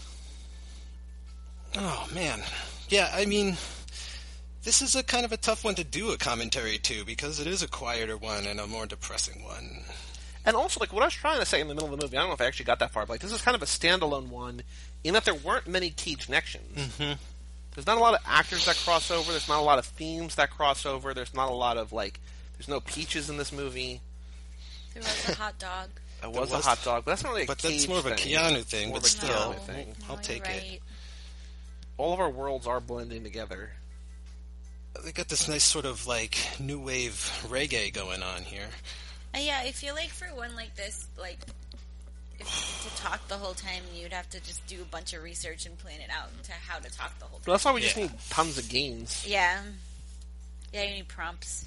Oh, man. Yeah, I mean, this is a kind of a tough one to do a commentary to, because it is a quieter one and a more depressing one. And also, like, what I was trying to say in the middle of the movie, I don't know if I actually got that far, but, like, this is kind of a standalone one, in that there weren't many key connections. Mm-hmm. There's not a lot of actors that cross over, there's not a lot of themes that cross over, there's not a lot of, like, there's no peaches in this movie. There was a hot dog. It was a hot dog, but that's not really a But Cage that's more of a thing. Keanu thing, More but of a still, Keanu thing. I'll take it. All of our worlds are blending together. They got this nice sort of, like, new wave reggae going on here. Yeah, I feel like for one like this, like, if to talk the whole time, you'd have to just do a bunch of research and plan it out into how to talk the whole time. So that's why we just need tons of games. Yeah. Yeah, you need prompts.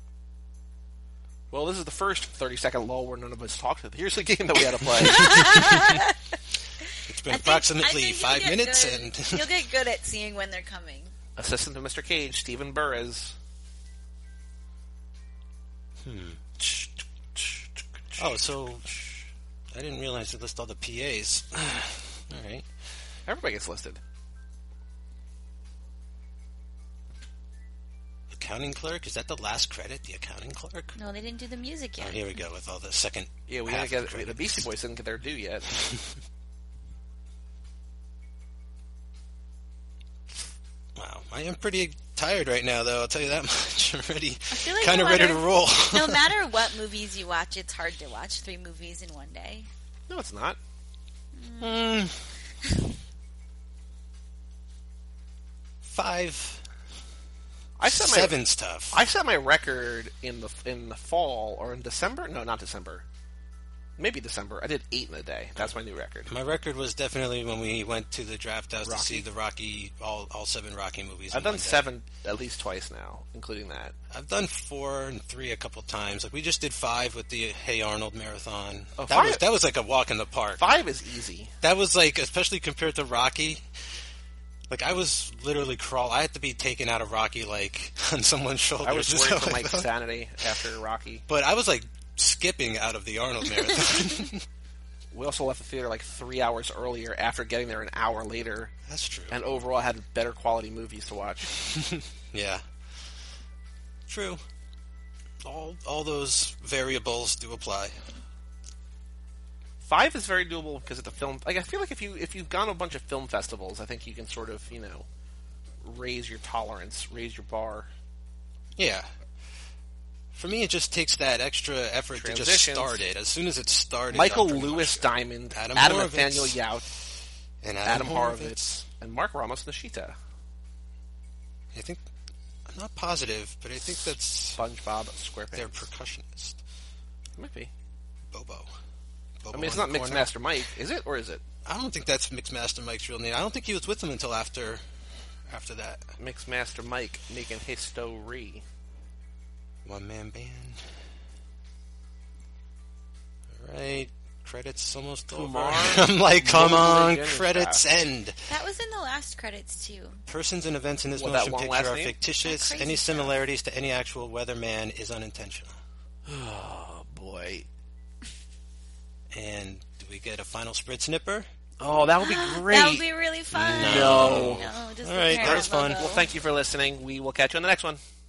Well, this is the first 30-second lull where none of us talked. Here's the game that we had to play. It's been approximately 5 minutes, and you'll get good at seeing when they're coming. Assistant to Mr. Cage, Stephen Burris. Oh, so I didn't realize they list all the PAs. All right. Everybody gets listed. Accounting clerk? Is that the last credit? The accounting clerk? No, they didn't do the music yet. Oh, here we go with all the second. Yeah, we didn't get the Beastie Boys didn't get their due yet. Wow, I am pretty tired right now, though. I'll tell you that much. I'm ready, feel like kind of ready to roll. No matter what movies you watch, it's hard to watch 3 movies in one day. No, it's not. 5, I set 7's tough. I set my record in the fall or in December. No, not December. Maybe December. I did 8 in a day. That's my new record. My record was definitely when we went to the draft house Rocky. to see the Rocky, all 7 Rocky movies. I've in done one day. 7 at least twice now, including that. I've done 4 and 3 a couple times. Like we just did 5 with the Hey Arnold marathon. Oh, that was like a walk in the park. 5 is easy. That was like, especially compared to Rocky. Like I was literally I had to be taken out of Rocky like on someone's shoulders. I was worried for Like Mike's sanity after Rocky. But I was like skipping out of the Arnold marathon. We also left the theater like 3 hours earlier after getting there an hour later. That's true. And overall had better quality movies to watch. Yeah. True. All those variables do apply. 5 is very doable because it's a film. Like I feel like if you've gone to a bunch of film festivals, I think you can sort of raise your tolerance, raise your bar. Yeah. For me, it just takes that extra effort to just start it. As soon as it started, Michael Lewis Diamond, Adam Nathaniel Youth, and Adam Horovitz, and Mark Ramos Nishita. I think I'm not positive, but I think that's SpongeBob SquarePants. Their percussionist. It might be Bobo. I mean, it's not Mixmaster Mike, is it, or is it? I don't think that's Mixmaster Mike's real name. I don't think he was with them until after that. Mixmaster Mike making history. One-man band. All right. Credits almost over. I'm like, come on, credits end. That was in the last credits, too. Persons and events in this motion picture are fictitious. Any similarities to any actual weatherman is unintentional. Oh, boy. And do we get a final Spritz nipper? Oh, that would be great. That would be really fun. No. Just all right, that was fun. Well, thank you for listening. We will catch you on the next one.